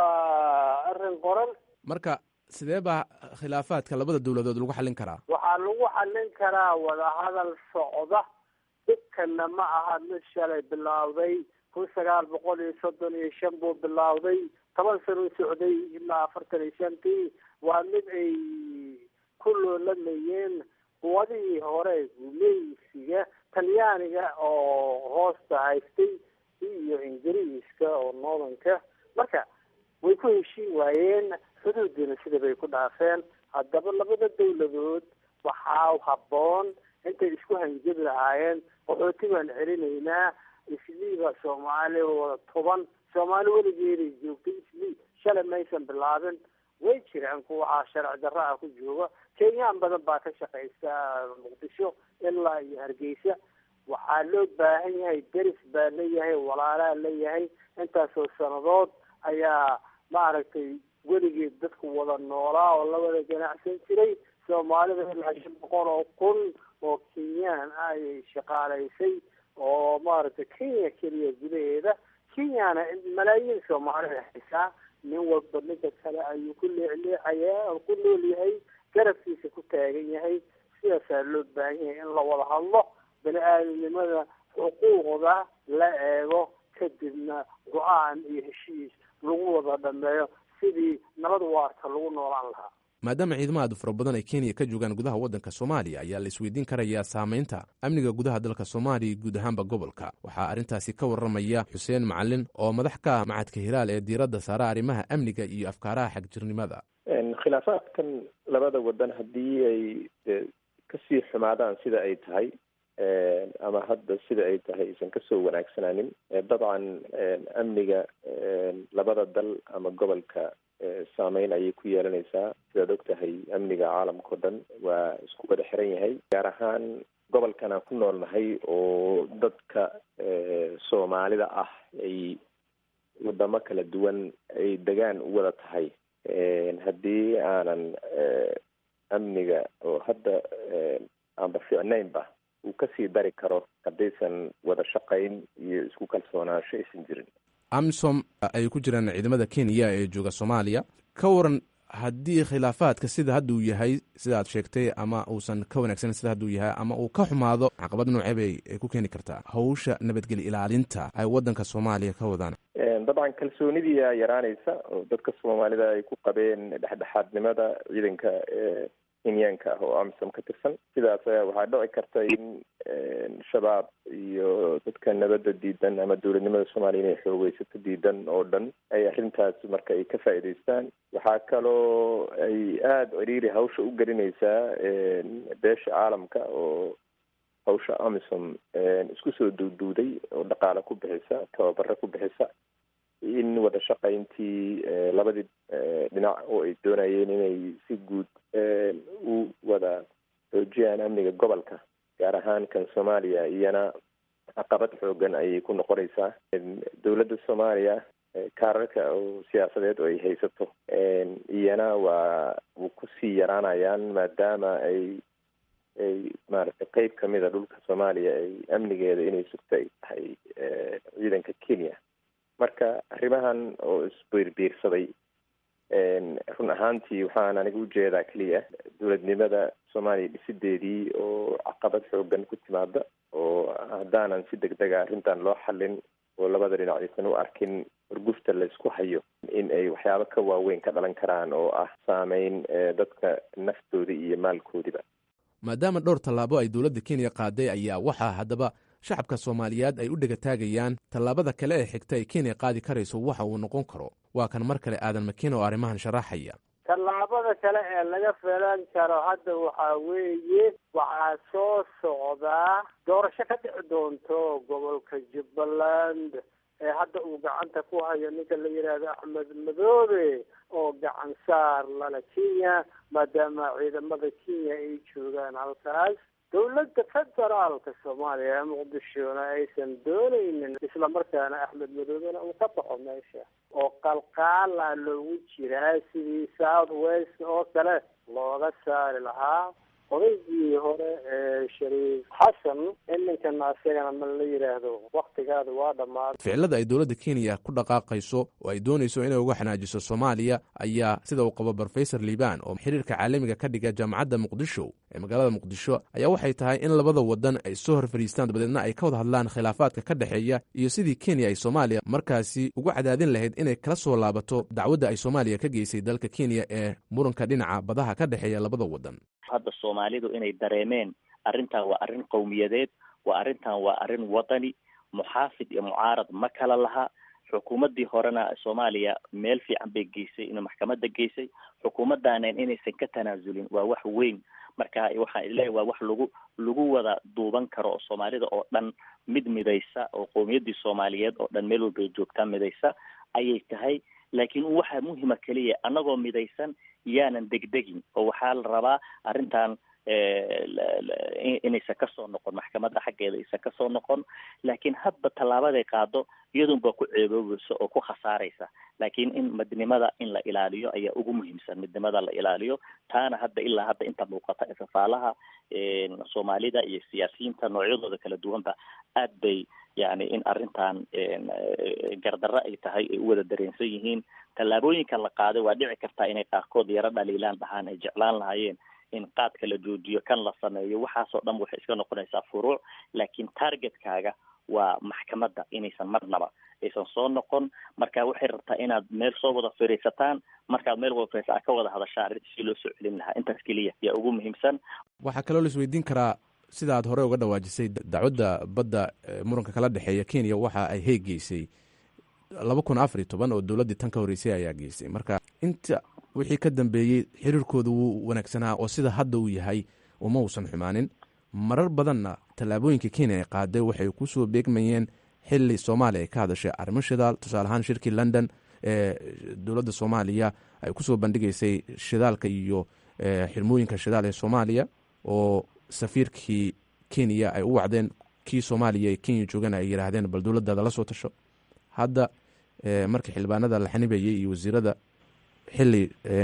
waa arrin qoran. marka sidee baa khilaafaadka labada dowladood lagu xallin karaa? waxaa lagu xallin karaa wadahadal socda. dhibkana ma aha mid shalay bilaawday, kun sagaal boqol iyo soddon iyo shan buu bilaawday, toban sano socday ilaa afartan iyo shantii. waa mid ay ku loolamayeen quwadihii hore gumeysiga talyaaniga oo hoosta haystay iyo ingiriiska oo noodanka. marka way ku heshiin waayeen, xuduudina sida bay ku dhaafeen. haddaba labada dowladood waxaa habboon intay isku hanjabi lahaayeen qaxooti baan celinaynaa, isliiba soomaali wada toban. soomaali weligeeday joogtay islii, shalay maysan bilaabin. way jiraan kuwa waxaa sharci darro ah ku jooga. kenyaan badan baa ka shaqaysta muqdisho ilaa iyo hargeysa. waxaa loo baahan yahay, deris baa leeyahay, walaalaa leeyahay. intaasoo sanadood ayaa maaragtay weligeed dadku wada noolaa oo la wada ganacsan jiray. soomaalida ilaa shan boqol oo kun oo kenyaan ah ayay shaqaalaysay oo maaragtay kenya keliya gudaheeda. kenyana malaayiin soomaalida haysaa. nin walba ninka kale ayuu ku leecleecayaa oo ku nool yahay, garabkiisa ku taagan yahay. sidaasaa loo baahan yahay in la wada hadlo, bani aadamnimada xuquuqda la eego, kadibna go-aan iyo heshiis lagu wada dhameeyo sidii nabad waarta lagu noolaan lahaa. maadaama ciidamo aad u fara badan ay kenya ka joogaan gudaha waddanka soomaaliya, ayaa la isweydiin karayaa saamaynta amniga gudaha dalka soomaaliya guud ahaanba gobolka. waxaa arrintaasi ka warramaya xuseen macalin oo madax ka macadka hilaal ee diiradda saara arrimaha amniga iyo afkaaraha xagjirnimada. khilaafaadkan labada wadan haddii ay kasii xumaadaan sida ay tahay ama hadda sida ay tahay aysan kasoo wanaagsanaanin, dabcan amniga labada dal ama gobolka saameyn ayay ku yeelanaysaa. sidaad og tahay amniga caalamka o dhan waa isku wada xiran yahay, gaar ahaan gobolkan aan ku noolnahay oo dadka soomaalida ah ay wadamo kala duwan ay degaan u wada tahay. haddii aanan amniga oo hadda aanba fiicnaynba uu kasii dari karo haddaysan wada shaqayn iyo isku kalsoonaansho aysan jirin. amisom ay ku jiraan ciidamada kenya ee jooga soomaaliya. ka waran haddii khilaafaadka sida hadda uu yahay sidaad sheegtay ama uusan ka wanaagsanin sida hadda uu yahay ama uu ka xumaado caqabad noocee bay ku keeni kartaa hawsha nabadgelyo ilaalinta ay waddanka soomaaliya ka wadaan? dabcan kalsoonidii aa yaraanaysa oo dadka soomaalida ay ku qabeen dhexdhexaadnimada ciidanka kenyaanka ah oo amisom ka tirsan. sidaas ayaa waxaa dhici karta in shabaab iyo dadka nabadda diidan ama dowladnimada soomaaliya inay xoogeysato diidan oo dhan ay arrintaas marka ay ka faa'iidaystaan. waxaa kaloo ay aada ciriiri hawsha u gelinaysaa beesha caalamka oo hawsha amisom isku soo duuduuday oo dhaqaale ku bixisa, tababaro ku bixisa, in wada shaqayntii labadii dhinac oo ay doonayeen inay si guud u wada xoojiyaan amniga gobolka gaar ahaan kan soomaaliya iyana caqabad xoogan ayay ku noqonaysaa. dowladda soomaaliya kaararka oo siyaasadeed oo ay haysato iyana waa u kusii yaraanayaan maadaama ay ay maaragtay qeyb kamida dhulka soomaaliya ay amnigeeda inay sugta ay tahay ciidanka kenya. marka arrimahan oo isbiirbiirsaday run ahaantii waxaan aniga ujeedaa keliya dowladnimada soomaaliya dhisideedii oo caqabad xoogan ku timaada oo haddaanan si degdega arrintan loo xallin oo labada dhinac aysan u arkin urgufta laysku hayo in ay waxyaabo ka waaweyn ka dhalan karaan oo ah saameyn dadka naftooda iyo maalkoodiba. maadaama dhowr tallaabo ay dowladda kenya qaaday ayaa waxaa haddaba shacabka soomaaliyeed ay u dhegataagayaan tallaabada kale ee xigta ay kenya qaadi karayso waxa uu noqon karo. waa kan mar kale aadan makiin oo arrimahan sharaxaya. tallaabada kale ee laga filan karo hadda waxaa weeye waxaa soo socdaa doorasho ka dhici doonto gobolka jubbaland ee hadda uu gacanta ku hayo ninka la yidhaahdo axmed madoobe oo gacan saar lala kenya maadaama ciidamada kenya ay joogaan halkaas. dowladda federaalka soomaaliya ee muqdishona aysan doonaynin islamarkaana axmed madoobena uu ka baxo meesha oo qalqaala loogu jiraa sidii south west oo kale looga saari lahaa odaygii hore ee shariif xasan iminkana isagana ma la yidhaahdo waktigaada waa dhammaaday. ficilada ay dowladda kenya ku dhaqaaqayso oo ay doonayso inay uga xanaajiso soomaaliya ayaa sida uu qabo brofesor liibaan oo xiriirka caalamiga ka dhiga jaamacadda muqdisho ee magaalada muqdisho ayaa waxay tahay in labada wadan ay soo hor fadhiistaan dabadeedna ay ka wada hadlaan khilaafaadka ka dhexeeya iyo sidii kenya ay soomaaliya markaasi ugu cadaadin lahayd inay kala soo laabato dacwadda ay soomaaliya ka geysay dalka kenya ee muranka dhinaca badaha ka dhexeeya labada wadan. hadda soomaalidu inay dareemeen arrintan waa arrin qowmiyadeed, waa arrintan waa arrin wadani, muxaafid iyo mucaarad ma kala laha. xukuumaddii horena soomaaliya meel fiican bay geysay inay maxkamadda geysay. xukuumaddaanen inaysan ka tanaasulin waa wax weyn. marka waxaan ileeyahay waa wax lagu lagu wada duuban karo oo soomaalida oo dhan mid midaysa oo qowmiyaddii soomaaliyeed oo dhan meel walba ay joogtaa midaysa ayay tahay. laakiin waxaa muhima keliya annagoo midaysan yaanan degdegin oo waxaa la rabaa arrintan inaysan kasoo noqon maxkamadda xaggeeda aysan kasoo noqon. laakiin hadba tallaabaday qaado iyadunba ku ceeboobaysa oo ku khasaaraysa. laakiin in midnimada in la ilaaliyo ayaa ugu muhiimsan, midnimada la ilaaliyo. taana hadda ilaa hadda inta muuqata ifafaalaha soomaalida iyo siyaasiyiinta noocyadooda kala duwanba aad bay yani in arrintan gardarro ay tahay ay u wada dareensan yihiin. tallaabooyinka la qaaday waa dhici kartaa inay qaarkood yaro dhaliilaan dhahaan ay jeclaan lahaayeen in qaadka la joojiyo kan la sameeyo. waxaasoo dhan waxay iska noqonaysaa furuuc, laakiin targetkaaga waa maxkamadda inaysan marnaba aysan soo noqon. marka waxay rabtaa inaad meel soo wada fariisataan, markaad meel wada fariisa ka wada hadashaa arrinta si loo soo celin lahaa. intaas keliya yaa ugu muhiimsan. waxaa kaloo la isweydiin karaa sida aad hore uga dhawaajisay dacwadda badda muranka kala dhexeeya kenya waxa ay heeg geysay laba kun afar iyo toban oo dowladdii tan ka horreysay ayaa geysay. marka inta wixii ka dambeeyey xiriirkooda wuu wanaagsanaa oo sida hadda uu yahay uma uusan xumaanin. marar badanna tallaabooyinka kenya ay qaaday waxay ku soo beegmayeen xilli soomaaliya ay ka hadashay arrimo shidaal. tusaale ahaan shirkii london ee dowladda soomaaliya ay ku soo bandhigaysay shidaalka iyo xirmooyinka shidaal ee soomaaliya oo safiirkii kenya ay u wacdeen kii soomaaliya ee kenya joogana ay yidhaahdeen bal dowladdaada la soo tasho. hadda markii xildhibaanada la xanibayey iyo wasiirada xili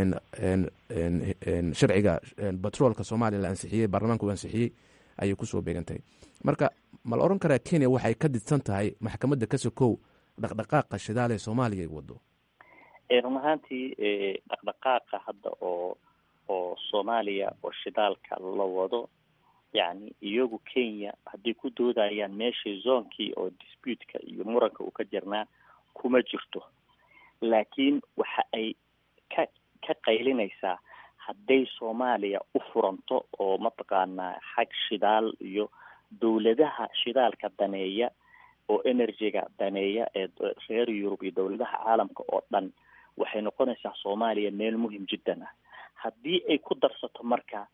sharciga batroolka soomaaliya la ansixiyey baarlamaanka u ansixiyey ayay kusoo beegantahay. marka ma la oran karaa kenya waxay ka didsan tahay maxkamadda ka sokow dhaqdhaqaaqa shidaal ee soomaaliya ay wado? run ahaantii dhaqdhaqaaqa hadda oo oo soomaaliya oo shidaalka la wado yani iyagu Kenya haddii ku doodayaan meeshii zoonkii oo disputka iyo muranka uu ka jirnaa kuma jirto, laakiin waxa ay ka ka qaylinaysaa hadday Soomaaliya u furanto oo mataqaanaa xag shidaal iyo dowladaha shidaalka daneeya oo energy-ga daneeya ee reer Yurub iyo dowladaha caalamka oo dhan waxay noqonaysaa Soomaaliya meel muhiim jiddan ah. haddii ay ku darsato marka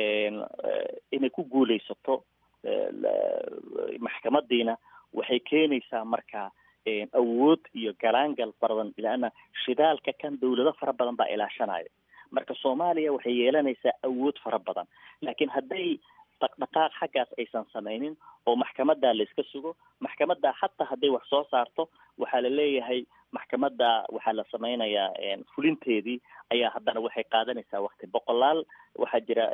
inay ku guulaysato maxkamadiina waxay keenaysaa marka awood iyo galaangal badan, ilaana shidaalka kan dowlado fara badan baa ilaashanaya. marka Soomaaliya waxay yeelanaysaa awood fara badan, laakiin hadday dhaqdhaqaaq xaggaas aysan samaynin oo maxkamadda la iska sugo, maxkamadda xataa hadday wax soo saarto waxaa la leeyahay maxkamadda waxaa la samaynayaa fulinteedii ayaa haddana waxay qaadanaysaa waqti. boqolaal waxaa jira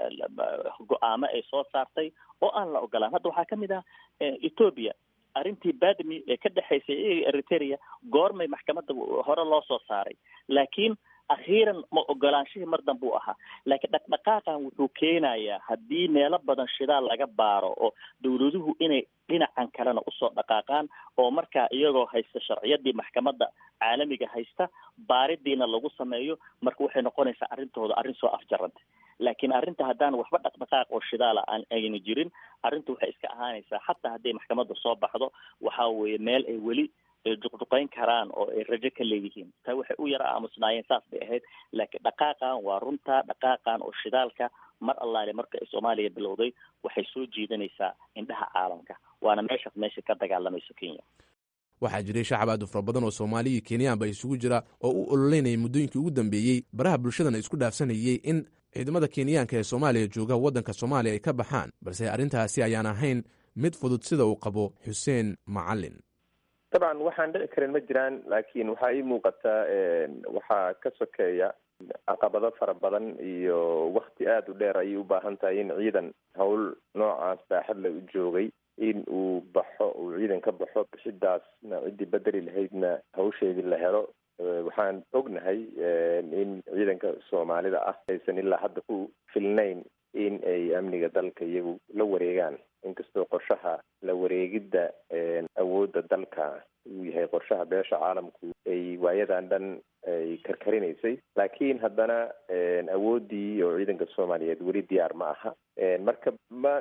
go-aamo ay soo saartay oo aan la ogolaan. hadda waxaa ka mid ah Ethiopia arrintii badmi ee ka dhexaysay Eritrea goormay maxkamadda hore loo soo saaray, laakiin akhiiran ma ogolaanshihii mar dambe uu ahaa. laakiin dhaqdhaqaaqan wuxuu keenayaa haddii meelo badan shidaal laga baaro oo dowladuhu inay dhinacan kalena usoo dhaqaaqaan oo markaa iyagoo haysta sharciyadii maxkamadda caalamiga haysta baaridiina lagu sameeyo, marka waxay noqonaysaa arrintooda arrin soo afjaranta. laakiin arrinta haddaan waxba dhaqdhaqaaq oo shidaala aan ayna jirin, arrinta waxay iska ahaanaysaa xataa hadday maxkamadda soo baxdo waxaa weeye meel ay weli duqduqayn karaan oo ay rajo ka leeyihiin. taa waxay u yara aamusnaayeen, saas bay ahayd. laakiin dhaqaaqan waa runta, dhaqaaqan oo shidaalka mar allaale marka ay Soomaaliya bilowday waxay soo jiidanaysaa indhaha caalamka, waana meesha meesha ka dagaalamayso Kenya. waxaa jiray shacab aad u fara badan oo Soomaaliya iyo Kenyaanba isugu jira oo u ololeynayay muddooyinkii ugu dambeeyey baraha bulshadana isku dhaafsanayay in ciidamada Kenyaanka ee Soomaaliya jooga waddanka Soomaaliya ay ka baxaan, balse arrintaasi ayaan ahayn mid fudud sida uu qabo Xuseen Macalin. dabcan waxaan dhici karin ma jiraan, laakiin waxaa ii muuqataa waxaa ka sokeeya caqabado fara badan iyo wakti aada u dheer ayay u baahan tahay in ciidan hawl noocaas baaxad la u joogay in uu baxo, uu ciidan ka baxo. bixidaasna ciddii bedeli lahaydna hawsheedii la helo. waxaan ognahay in ciidanka Soomaalida ah aysan ilaa hadda ku filnayn in ay amniga dalka iyagu la wareegaan, inkastoo qorshaha la wareegidda awoodda dalka uu yahay qorshaha beesha caalamku ay waayadan dhan ay karkarinaysay, laakiin haddana awooddii oo ciidanka Soomaaliyeed weli diyaar ma aha. marka ma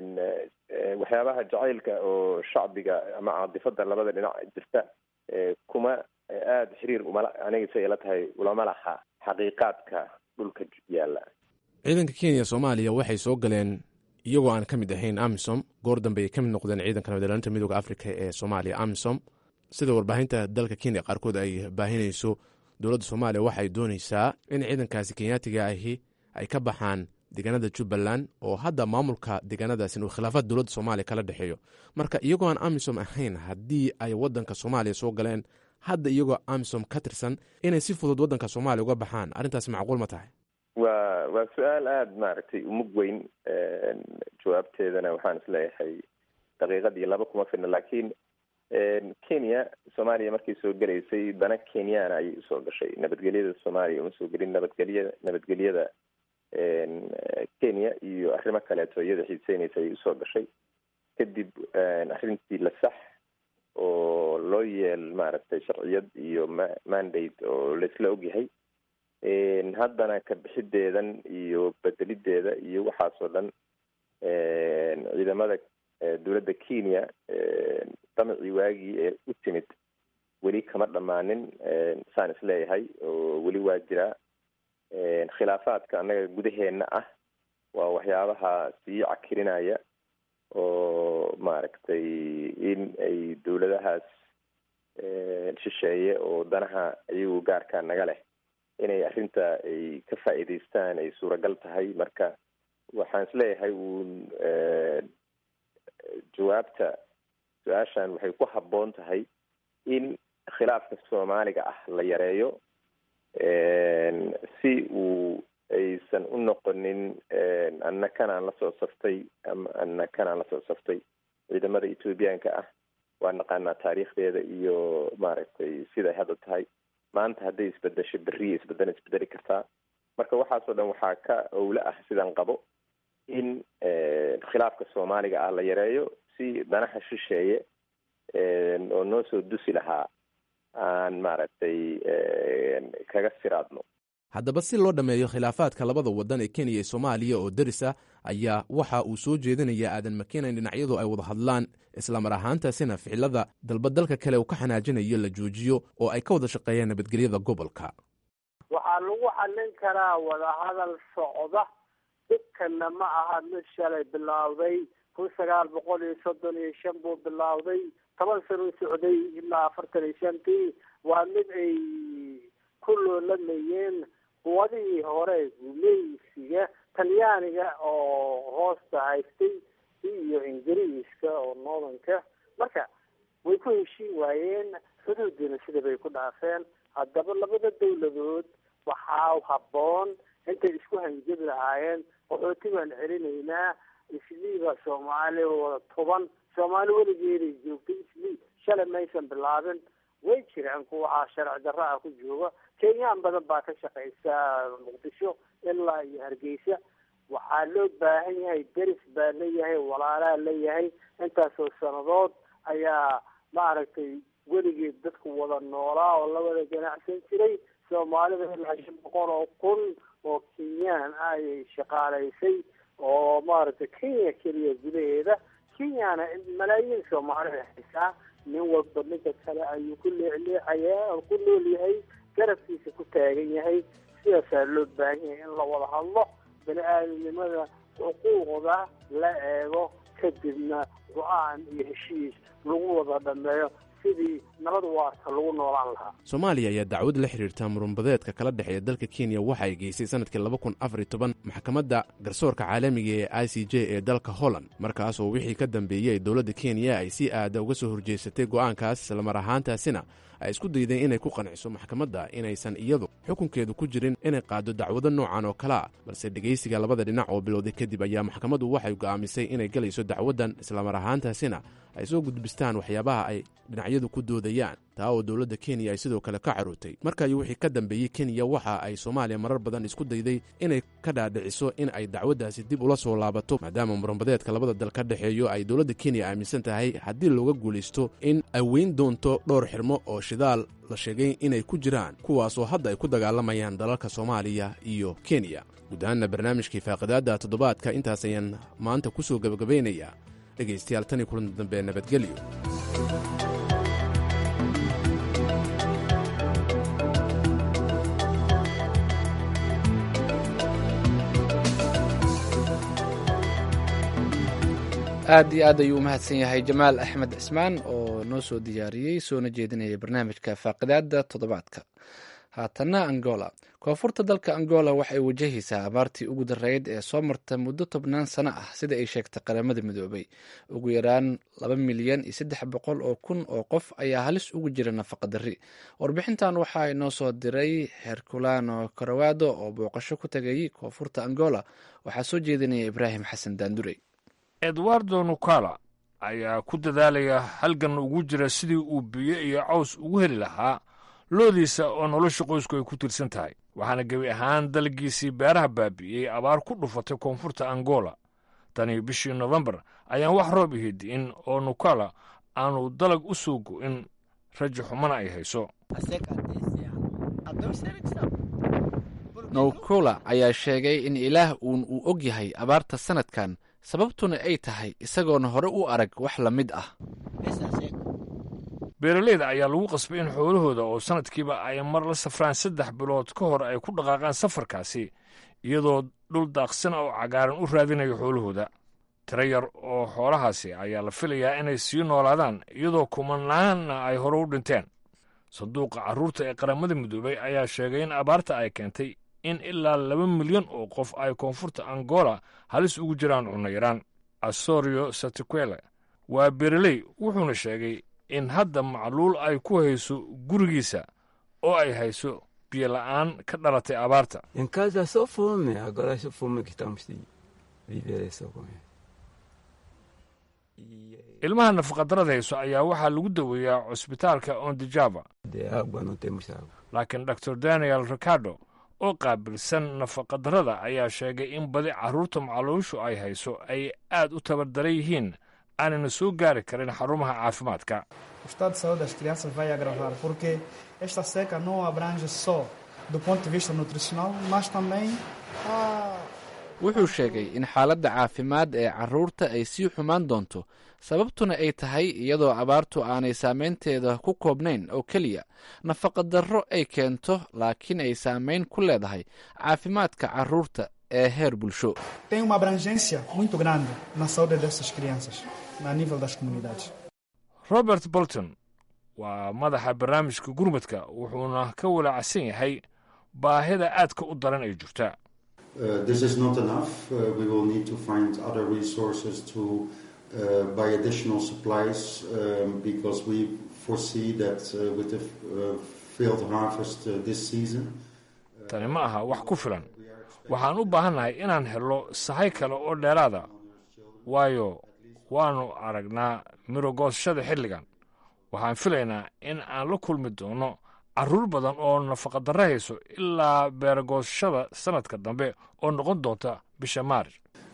waxyaabaha jacaylka oo shacbiga ama caadifada labada dhinac jirta kuma aada xiriir umala aniga say ila tahay ulama laha xaqiiqaadka dhulka yaalla. ciidanka Kenya Soomaaliya waxay soo galeen iyagoo aan ka mid ahayn AMISOM, goor dambe ay ka mid noqdeen ciidanka nabadgelyada midowga Afrika ee Soomaaliya AMISOM. sida warbaahinta dalka Kenya qaarkood ay baahinayso, dowladda Soomaaliya waxay doonaysaa in ciidankaasi Kenyaatiga ahi ay ka baxaan deegaanada Jubbaland oo hadda maamulka deegaanadaasi uu khilaafad dowladda Soomaaliya kala dhexeeyo. marka iyagoo aan AMISOM ahayn haddii ay waddanka Soomaaliya soo galeen hadda iyagoo AMISOM ka tirsan inay si fudud waddanka Soomaaliya uga baxaan, arrintaasi macquul ma tahay? waa waa su-aal aada maaragtay umug weyn. jawaabteedana waxaan isleeyahay daqiiqadii laba kuma filna, laakiin Kenya Soomaaliya markay soo gelaysay dana Kenyana ayay usoo gashay. nabadgelyada Soomaaliya uma soo gelin nabadgelya nabadgelyada Kenya iyo arrimo kaleeto iyada xiiseynaysa ayay usoo gashay. kadib arrintii la sax oo loo yeel maaragtay sharciyad iyo mandate oo laisla ogyahay, haddana ka bixideedan iyo bedelideeda iyo waxaasoo dhan ciidamada dowladda Kenya damacii waagii ee u timid weli kama dhammaanin saan isleeyahay, oo weli waa jiraa. khilaafaadka annaga gudaheena ah waa waxyaabaha sii cakirinaya oo maaragtay in ay dowladahaas shisheeye oo danaha iyagu gaarkaa naga leh inay arrinta ay ka faa'iidaystaan ay suuragal tahay. marka waxaan isleeyahay uun jawaabta su-aashan waxay ku habboon tahay in khilaafka Soomaaliga ah la yareeyo si uu aysan u noqonin anna kanaan lasoo saftay ama anna kanaan lasoo saftay. ciidamada Ethoobiyaanka ah waa naqaanaa taariikhdeeda iyo maaragtay siday hadda tahay. maanta hadday isbedesho berriya isbedena isbedeli kartaa. marka waxaasoo dhan waxaa ka owle ah sidaan qabo in khilaafka soomaaliga ah la yareeyo si danaha shisheeye oo noo soo dusi lahaa aan maaragtay kaga siraadno. haddaba si loo dhammeeyo khilaafaadka labada waddan ee kenya iyo soomaaliya oo deris ah ayaa waxa uu soo jeedinayaa aadan makiina in dhinacyadu ay wada hadlaan islamar ahaantaasina ficilada dalba dalka kale uu ka xanaajinayo la joojiyo oo ay ka wada shaqeeyaan nabadgelyada gobolka. waxaa lagu xallin karaa wadahadal socda. dhibkana ma aha mid shalay bilaawday kun sagaal boqol iyo soddon iyo shan buu bilaawday toban sano socday ilaa afartan iyo shantii. waa mid ay ku loolamayeen quwadihii hore gumeysiga talyaaniga oo hoosta haystay iyo ingiriiska oo noodanka. marka way ku heshiin waayeen xuduudina sida bay ku dhaafeen. haddaba labada dawladood waxaa habboon intay isku hanjabi lahaayeen qaxooti baan celinaynaa isliiba soomaaliya wada toban soomaali weligeeday joogtay islii shalay maysan bilaabin. way jiraan kuwa waxaa sharci darro ah ku jooga. kenyaan badan baa ka shaqaysa muqdisho ilaa iyo hargeysa. waxaa loo baahan yahay deris baa leeyahay walaalaa leeyahay. intaasoo sanadood ayaa maaragtay weligeed dadku wada noolaa oo la wada ganacsan jiray. soomaalida ilaa shan boqol oo kun oo kenyaan ah ayay shaqaalaysay oo maaragtay kenya keliya gudaheeda. kenyana malaayiin soomaalida haysaa. nin walba ninka kale ayuu ku leecleecayaa oo ku nool yahay garabkiisa ku taagan yahay. sidaasaa loo baahan yahay in la wada hadlo bani aadamnimada xuquuqda la eego kadibna go-aan iyo heshiis lagu wada dhameeyo sidii nabad waarta lagu noolaan lahaa. soomaaliya ayaa dacwad la xiriirta murunbadeedka kala dhexeeya dalka kenya waxa ay geysay sanadkii laba kun afar iyo toban maxkamadda garsoorka caalamiga ee i c j ee dalka holland. markaas oo wixii ka dambeeyey dowladda kenya ay si aada uga soo horjeesatay go'aankaas islamar ahaantaasina ay isku daydeen inay ku qanciso maxkamadda inaysan iyadu xukunkeedu ku jirin inay qaado dacwado noocan oo kale ah. balse dhegaysiga labada dhinac oo bilowday kadib ayaa maxkamaddu waxay go'aamisay inay galayso dacwaddan islamar ahaantaasina ay soo gudbistaan waxyaabaha ay dhinacyadu ku doodayaan. taa oo dowladda kenya ay sidoo kale ka carootay. markaayo wixii ka dambeeyey kenya waxa ay soomaaliya marar badan isku dayday inay ka dhaadhiciso in ay dacwaddaasi dib ula soo laabato maadaama muranbadeedka labada dal ka dhexeeyo ay dowladda kenya aaminsan tahay haddii looga guulaysto in ay weyn doonto dhowr xirmo oo shidaal la sheegay inay ku jiraan kuwaasoo hadda ay ku dagaalamayaan dalalka soomaaliya iyo kenya. guud ahaanna barnaamijkii faaqidaadda toddobaadka intaas ayaan maanta ku soo gabagabaynayaa. dhegaystayaal tani kulan dambe nabadgelyo. aad iyo aad ayuu u mahadsan yahay jamaal axmed cismaan oo noo soo diyaariyey soona jeedinaya barnaamijka faaqidaadda toddobaadka. haatanna angola. koonfurta dalka angola waxay wajahaysaa abaartii ugu darayd ee soo marta muddo tobnaan sano ah sida ay sheegtay qaramada midoobay. ugu yaraan laba milyan iyo saddex boqol oo kun oo qof ayaa halis ugu jira nafaqa darri. warbixintan waxaa inoo soo diray herculano karawado oo booqasho ku tagay koonfurta angola. waxaa soo jeedinaya ibraahim xasan daandurey. edwardo nukala ayaa ku dadaalaya halgan ugu jira sidii uu biyo iyo caws ugu heli lahaa loodiisa oo nolosha qoysku ay ku tirsan tahay. waxaana gebi ahaan dalgiisii beeraha baabi'iyey abaar ku dhufatay koonfurta angola. tani bishii nofembar ayaan wax roob ihi di'in oo nukala aanu dalag u soo go'in rajo xumana ay hayso. nukula ayaa sheegay in ilaah uun uu og yahay abaarta sanadkan sababtuna ay tahay isagoona hore u arag wax la mid ah. beeraleyda ayaa lagu qasbay in xoolahooda oo sanadkiiba ay mar la safraan saddex bilood ka hor ay ku dhaqaaqaan safarkaasi iyadoo dhul daaqsan oo cagaaran u raadinayo xoolahooda. tiro yar oo xoolahaasi ayaa la filayaa inay sii noolaadaan iyadoo kumanaanna ay hore u dhinteen. sanduuqa carruurta ee qaramada midoobay ayaa sheegay in abaarta ay keentay in ilaa laba milyan oo qof ay koonfurta angola halis ugu jiraan cunno yaraan. asorio satiquele waa beeraley wuxuuna sheegay in hadda macluul ay ku hayso gurigiisa oo ay hayso biyo la'aan ka dhalatay abaarta. ilmaha nafaqadarrada hayso ayaa waxaa lagu daweeyaa cusbitaalka ondijava laakiin doctor daniel ricardo oo qaabilsan nafaqadarrada ayaa sheegay in badi carruurta macluushu ay hayso ay aad u tabardaran yihiin aanayna soo gaari karin xarumaha caafimaadka. O estado de saúde das crianças vai agravar porque esta seca não abrange só do ponto de vista nutricional, mas também a wuxuu sheegay in xaaladda caafimaad ee carruurta ay sii xumaan doonto sababtuna ay tahay iyadoo abaartu aanay saameynteeda ku koobnayn oo keliya nafaqadarro ay keento laakiin ay saamayn ku leedahay caafimaadka carruurta ee heer bulsho. tem uma abrangência muito grande na saúde dessas crianças a nível das comunidades. robert bolton waa madaxa barnaamijka gurmadka wuxuuna ka walaacsan yahay baahida aadka u daran ee jirta. Uh, this is not enough. Uh, we will need to find other resources to uh, buy additional supplies um, because we foresee that uh, with the uh, failed harvest uh, this season. Tani ma aha wax ku filan. Waxaan u baahannahay inaan helo sahay kale oo dheeraada waayo waanu aragnaa miro goosashada xilligan. Waxaan filaynaa in aan la kulmi doono carruur badan oo nafaqadarro hayso ilaa beeragoosashada sanadka dambe oo noqon doonta bisha maaris.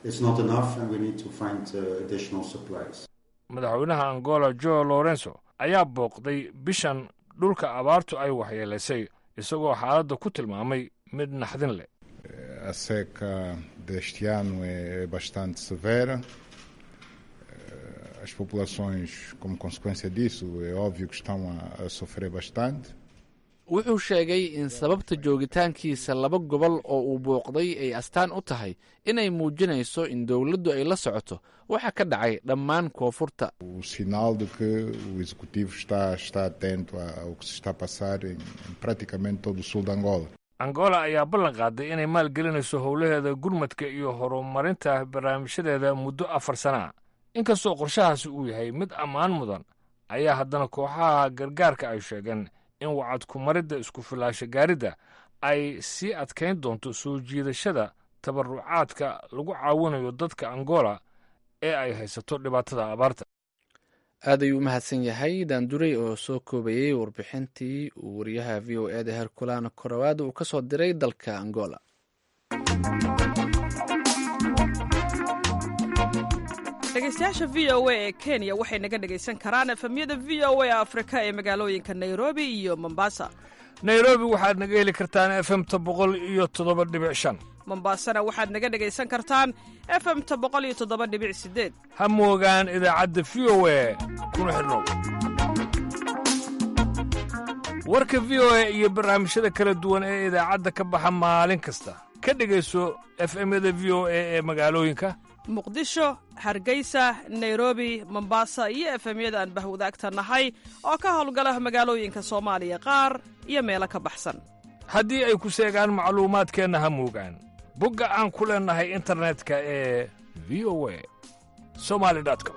madaxweynaha angola joe lorenzo ayaa booqday bishan dhulka abaartu ay waxyeelaysay isagoo xaaladda ku tilmaamay mid naxdin leh. A seca deste ano é bastante severa. As populações, como consequência disso, é óbvio que estão a, a sofrer bastante. wuxuu sheegay in sababta joogitaankiisa laba gobol oo uu booqday ay astaan u tahay inay muujinayso in dowladdu ay la socoto waxa ka dhacay dhammaan koonfurta. O sinal de que o executivo está, está atento ao que se está a passar em, em praticamente todo o sul de Angola. angola ayaa ballan qaaday inay maalgelinayso howlaheeda gurmadka iyo horumarinta barnaamijyadeeda muddo afar sana. inkastoo qorshahaasi uu yahay mid ammaan mudan ayaa haddana kooxaha gargaarka ay sheegeen in wacad ku maridda isku filaasha gaaridda ay sii adkayn doonto soo jiidashada tabarucaadka lagu caawinayo dadka angola ee ay haysato dhibaatada abaarta. aad ayuu u mahadsan yahay daanduray oo soo koobayey warbixintii uu wariyaha v o e da herkulana korowaad uu ka soo diray dalka angola. dhegeystayaasha v o a ee kenya waxay naga dhegaysan karaan efemyada v o a afrika ee magaalooyinka nairobi iyo mombasa. nairobi waxaad naga heli kartaan efemta boqol iyo toddoba dhibic shan. mombasana waxaad naga dhegaysan kartaan efemta boqol iyo toddoba dhibic sideed. ha moogaan idaacadda v o a kuna xidhnow. warka v o a iyo barnaamijyada kala duwan ee idaacadda ka baxa maalin kasta ka dhegayso efemyada v o a ee magaalooyinka muqdisho, hargeysa, nairobi, mombasa iyo efemyada aan bahwadaagta nahay oo ka howlgala magaalooyinka soomaaliya qaar iyo meelo ka baxsan. haddii ay ku seegaan macluumaadkeenna ha moogaan bogga aan ku leennahay internetka ee v o a somali com.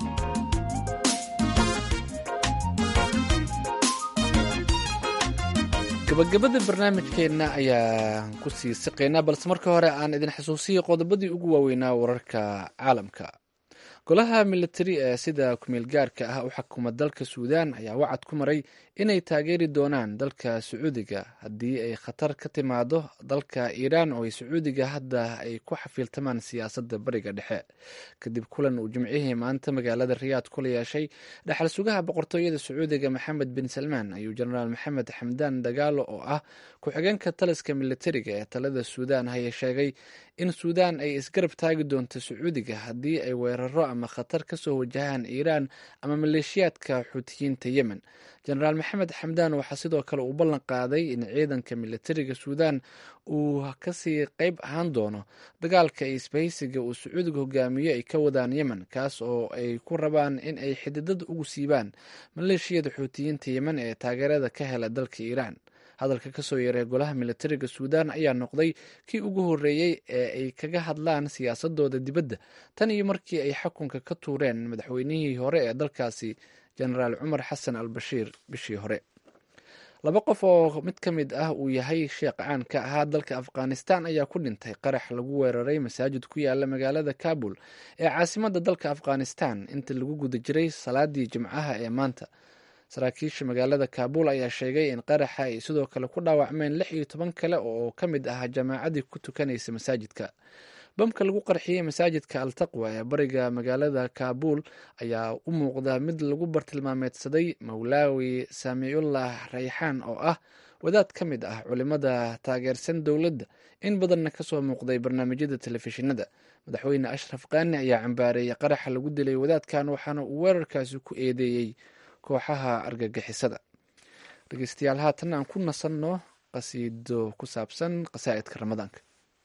gabagabada barnaamijkeenna ayaan ku sii siqaynaa balse marka hore aan idin xasuusiya qodobadii ugu waaweynaa wararka caalamka. golaha militari ee sida kumeel gaarka ah u xukuma dalka suudaan ayaa wacad ku maray inay taageeri doonaan dalka sacuudiga haddii ay khatar ka timaado dalka iiraan oo ay sacuudiga hadda ay ku xafiiltamaan siyaasadda bariga dhexe. kadib kulan uu jimcihii maanta magaalada riyaad kula yeeshay dhaxal sugaha boqortooyada sacuudiga maxamed bin salmaan ayuu jenaraal maxamed xamdaan dagaalo oo ah ku-xigeenka taliska militariga ee talada suudaan haya sheegay in suudaan ay isgarab taagi doonto sacuudiga haddii ay weeraro ama khatar ka soo wajahaan iiraan ama maleeshiyaadka xuutiyiinta yemen. jenaraal maxamed xamdaan waxaa sidoo kale uu ballan qaaday in ciidanka militariga suudaan uu kasii qayb ahaan doono dagaalka isbahaysiga uu sacuudiga hogaamiyo ay ka wadaan yemen kaas oo ay ku rabaan in ay xididada ugu siibaan maleeshiyada xuutiyiinta yemen ee taageerada ka hela dalka iiraan. hadalka ka soo yeeray golaha militariga suudaan ayaa noqday kii ugu horreeyey ee ay kaga hadlaan siyaasadooda dibadda tan iyo markii ay xukunka ka tuureen madaxweynihii hore ee dalkaasi jenaraal cumar xasan al bashiir bishii hore. laba qof oo mid ka mid ah uu yahay sheekh caan ka ahaa dalka afghanistan ayaa ku dhintay qarax lagu weeraray masaajid ku yaala magaalada kabul ee caasimadda dalka afghanistan inta lagu guda jiray salaadii jimcaha ee maanta. saraakiisha magaalada kabul ayaa sheegay in qaraxa ay sidoo kale ku dhaawacmeen lix iyo toban kale oo ka mid ah jamaacadii ku tukanaysa masaajidka. bamka lagu qarxiyey masaajidka altaqwa ee bariga magaalada kabul ayaa u muuqda mid lagu bartilmaameedsaday mawlaawi saamicullah rayxaan oo ah wadaad ka mid ah culimada taageersan dowladda in badanna kasoo muuqday barnaamijyada telefishinada. madaxweyne ashraf qaani ayaa cambaareeyay qaraxa lagu dilay wadaadkan waxaana uu weerarkaasi ku eedeeyey kooxaha argagixisada. dhegeystayaal haatan aan ku nasanno qasiido ku saabsan qasaa'idka ramadaanka.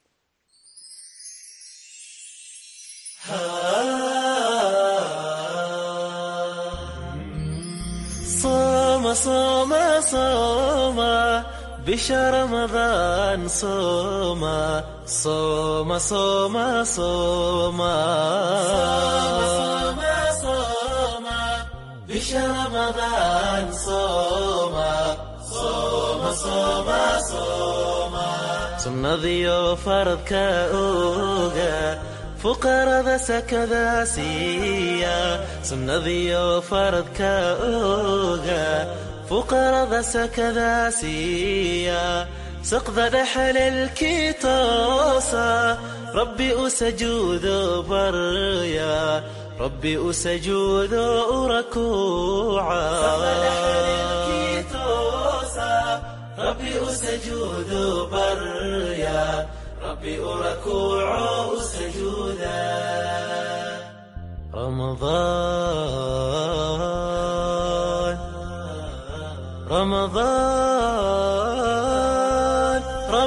صوم صوم صوم بشهر رمضان صوم صوم صوم صوم صوم صوم بشهر رمضان صوم صوم صوم صوم سنذيو فرض كأوغا فقرada sakadaasiya sunnadiyo faradka oga fuqarada sakadaasiya saqda dhaxalelkii toosa rabbi u sajuudo barya rabbi u sajuudo urakuuca rabbi u sajuudo barya ربي أركوع سجودا رمضان رمضان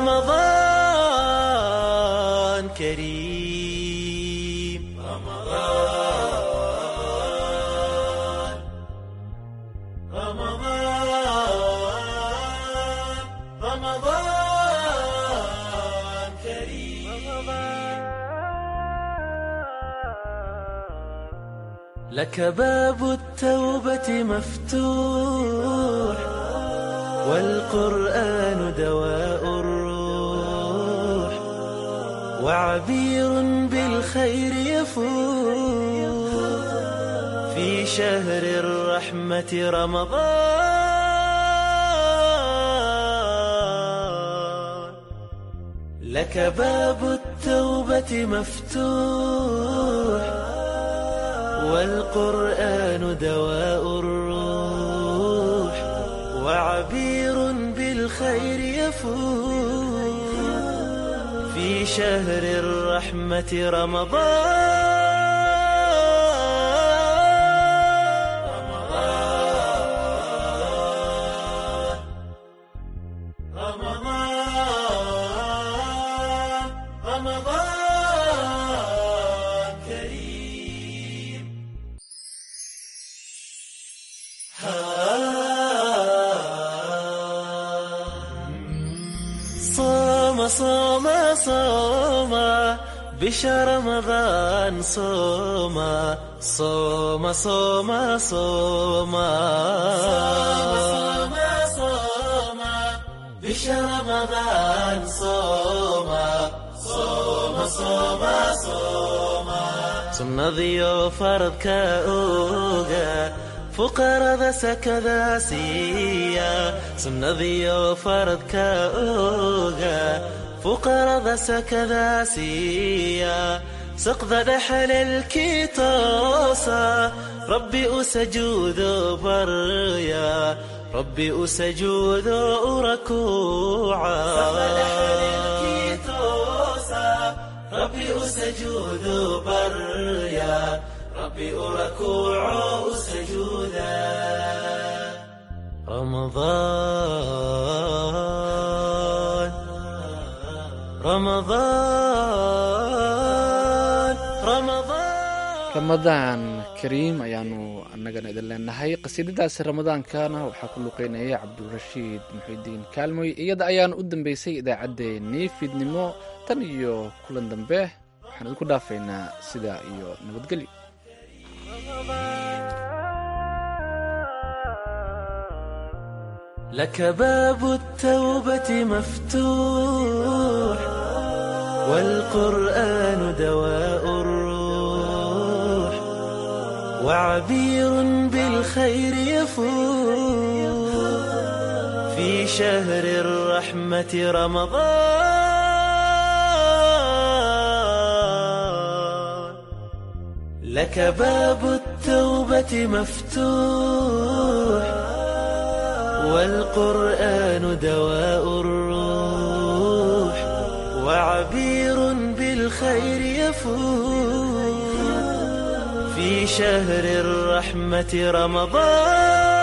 رمضان كريم رمضان رمضان رمضان لك باب التوبة مفتوح والقرآن دواء الروح وعبير بالخير يفوح في شهر الرحمة رمضان لك باب التوبة مفتوح والقرآن دواء الروح وعبير بالخير يفوح في شهر الرحمة رمضان صوم صوم بشهر رمضان صوم صوم صوم صوم صوم صوم بشهر رمضان صوم صوم صوم صوم سنذيو فرضك أوغا فقرada sakadaasiya sunnadiyo faradka oga fuqarada sakadaasiya saqda dhaxalelkii toosa rabbi u sajuudo barya rabbi u sajuudo urakuuca rabbi u sajuudo barya ربي أركوع سجودا رمضان رمضان رمضان ramadaan kariim ayaanu annagana idin leenahay. qasiidadaasi ramadaankana waxaa ku luqeynayay cabdirashiid muxidiin kaalmoy. iyada ayaana u dambeysay idaacaddeenii fiidnimo. tan iyo kulan dambe waxaan idinku dhaafaynaa sidaa iyo nabadgelyo. لك باب التوبة مفتوح والقرآن دواء الروح وعبير بالخير يفوح في شهر الرحمة رمضان. لك باب التوبة مفتوح والقرآن دواء الروح وعبير بالخير يفوح في شهر الرحمة رمضان.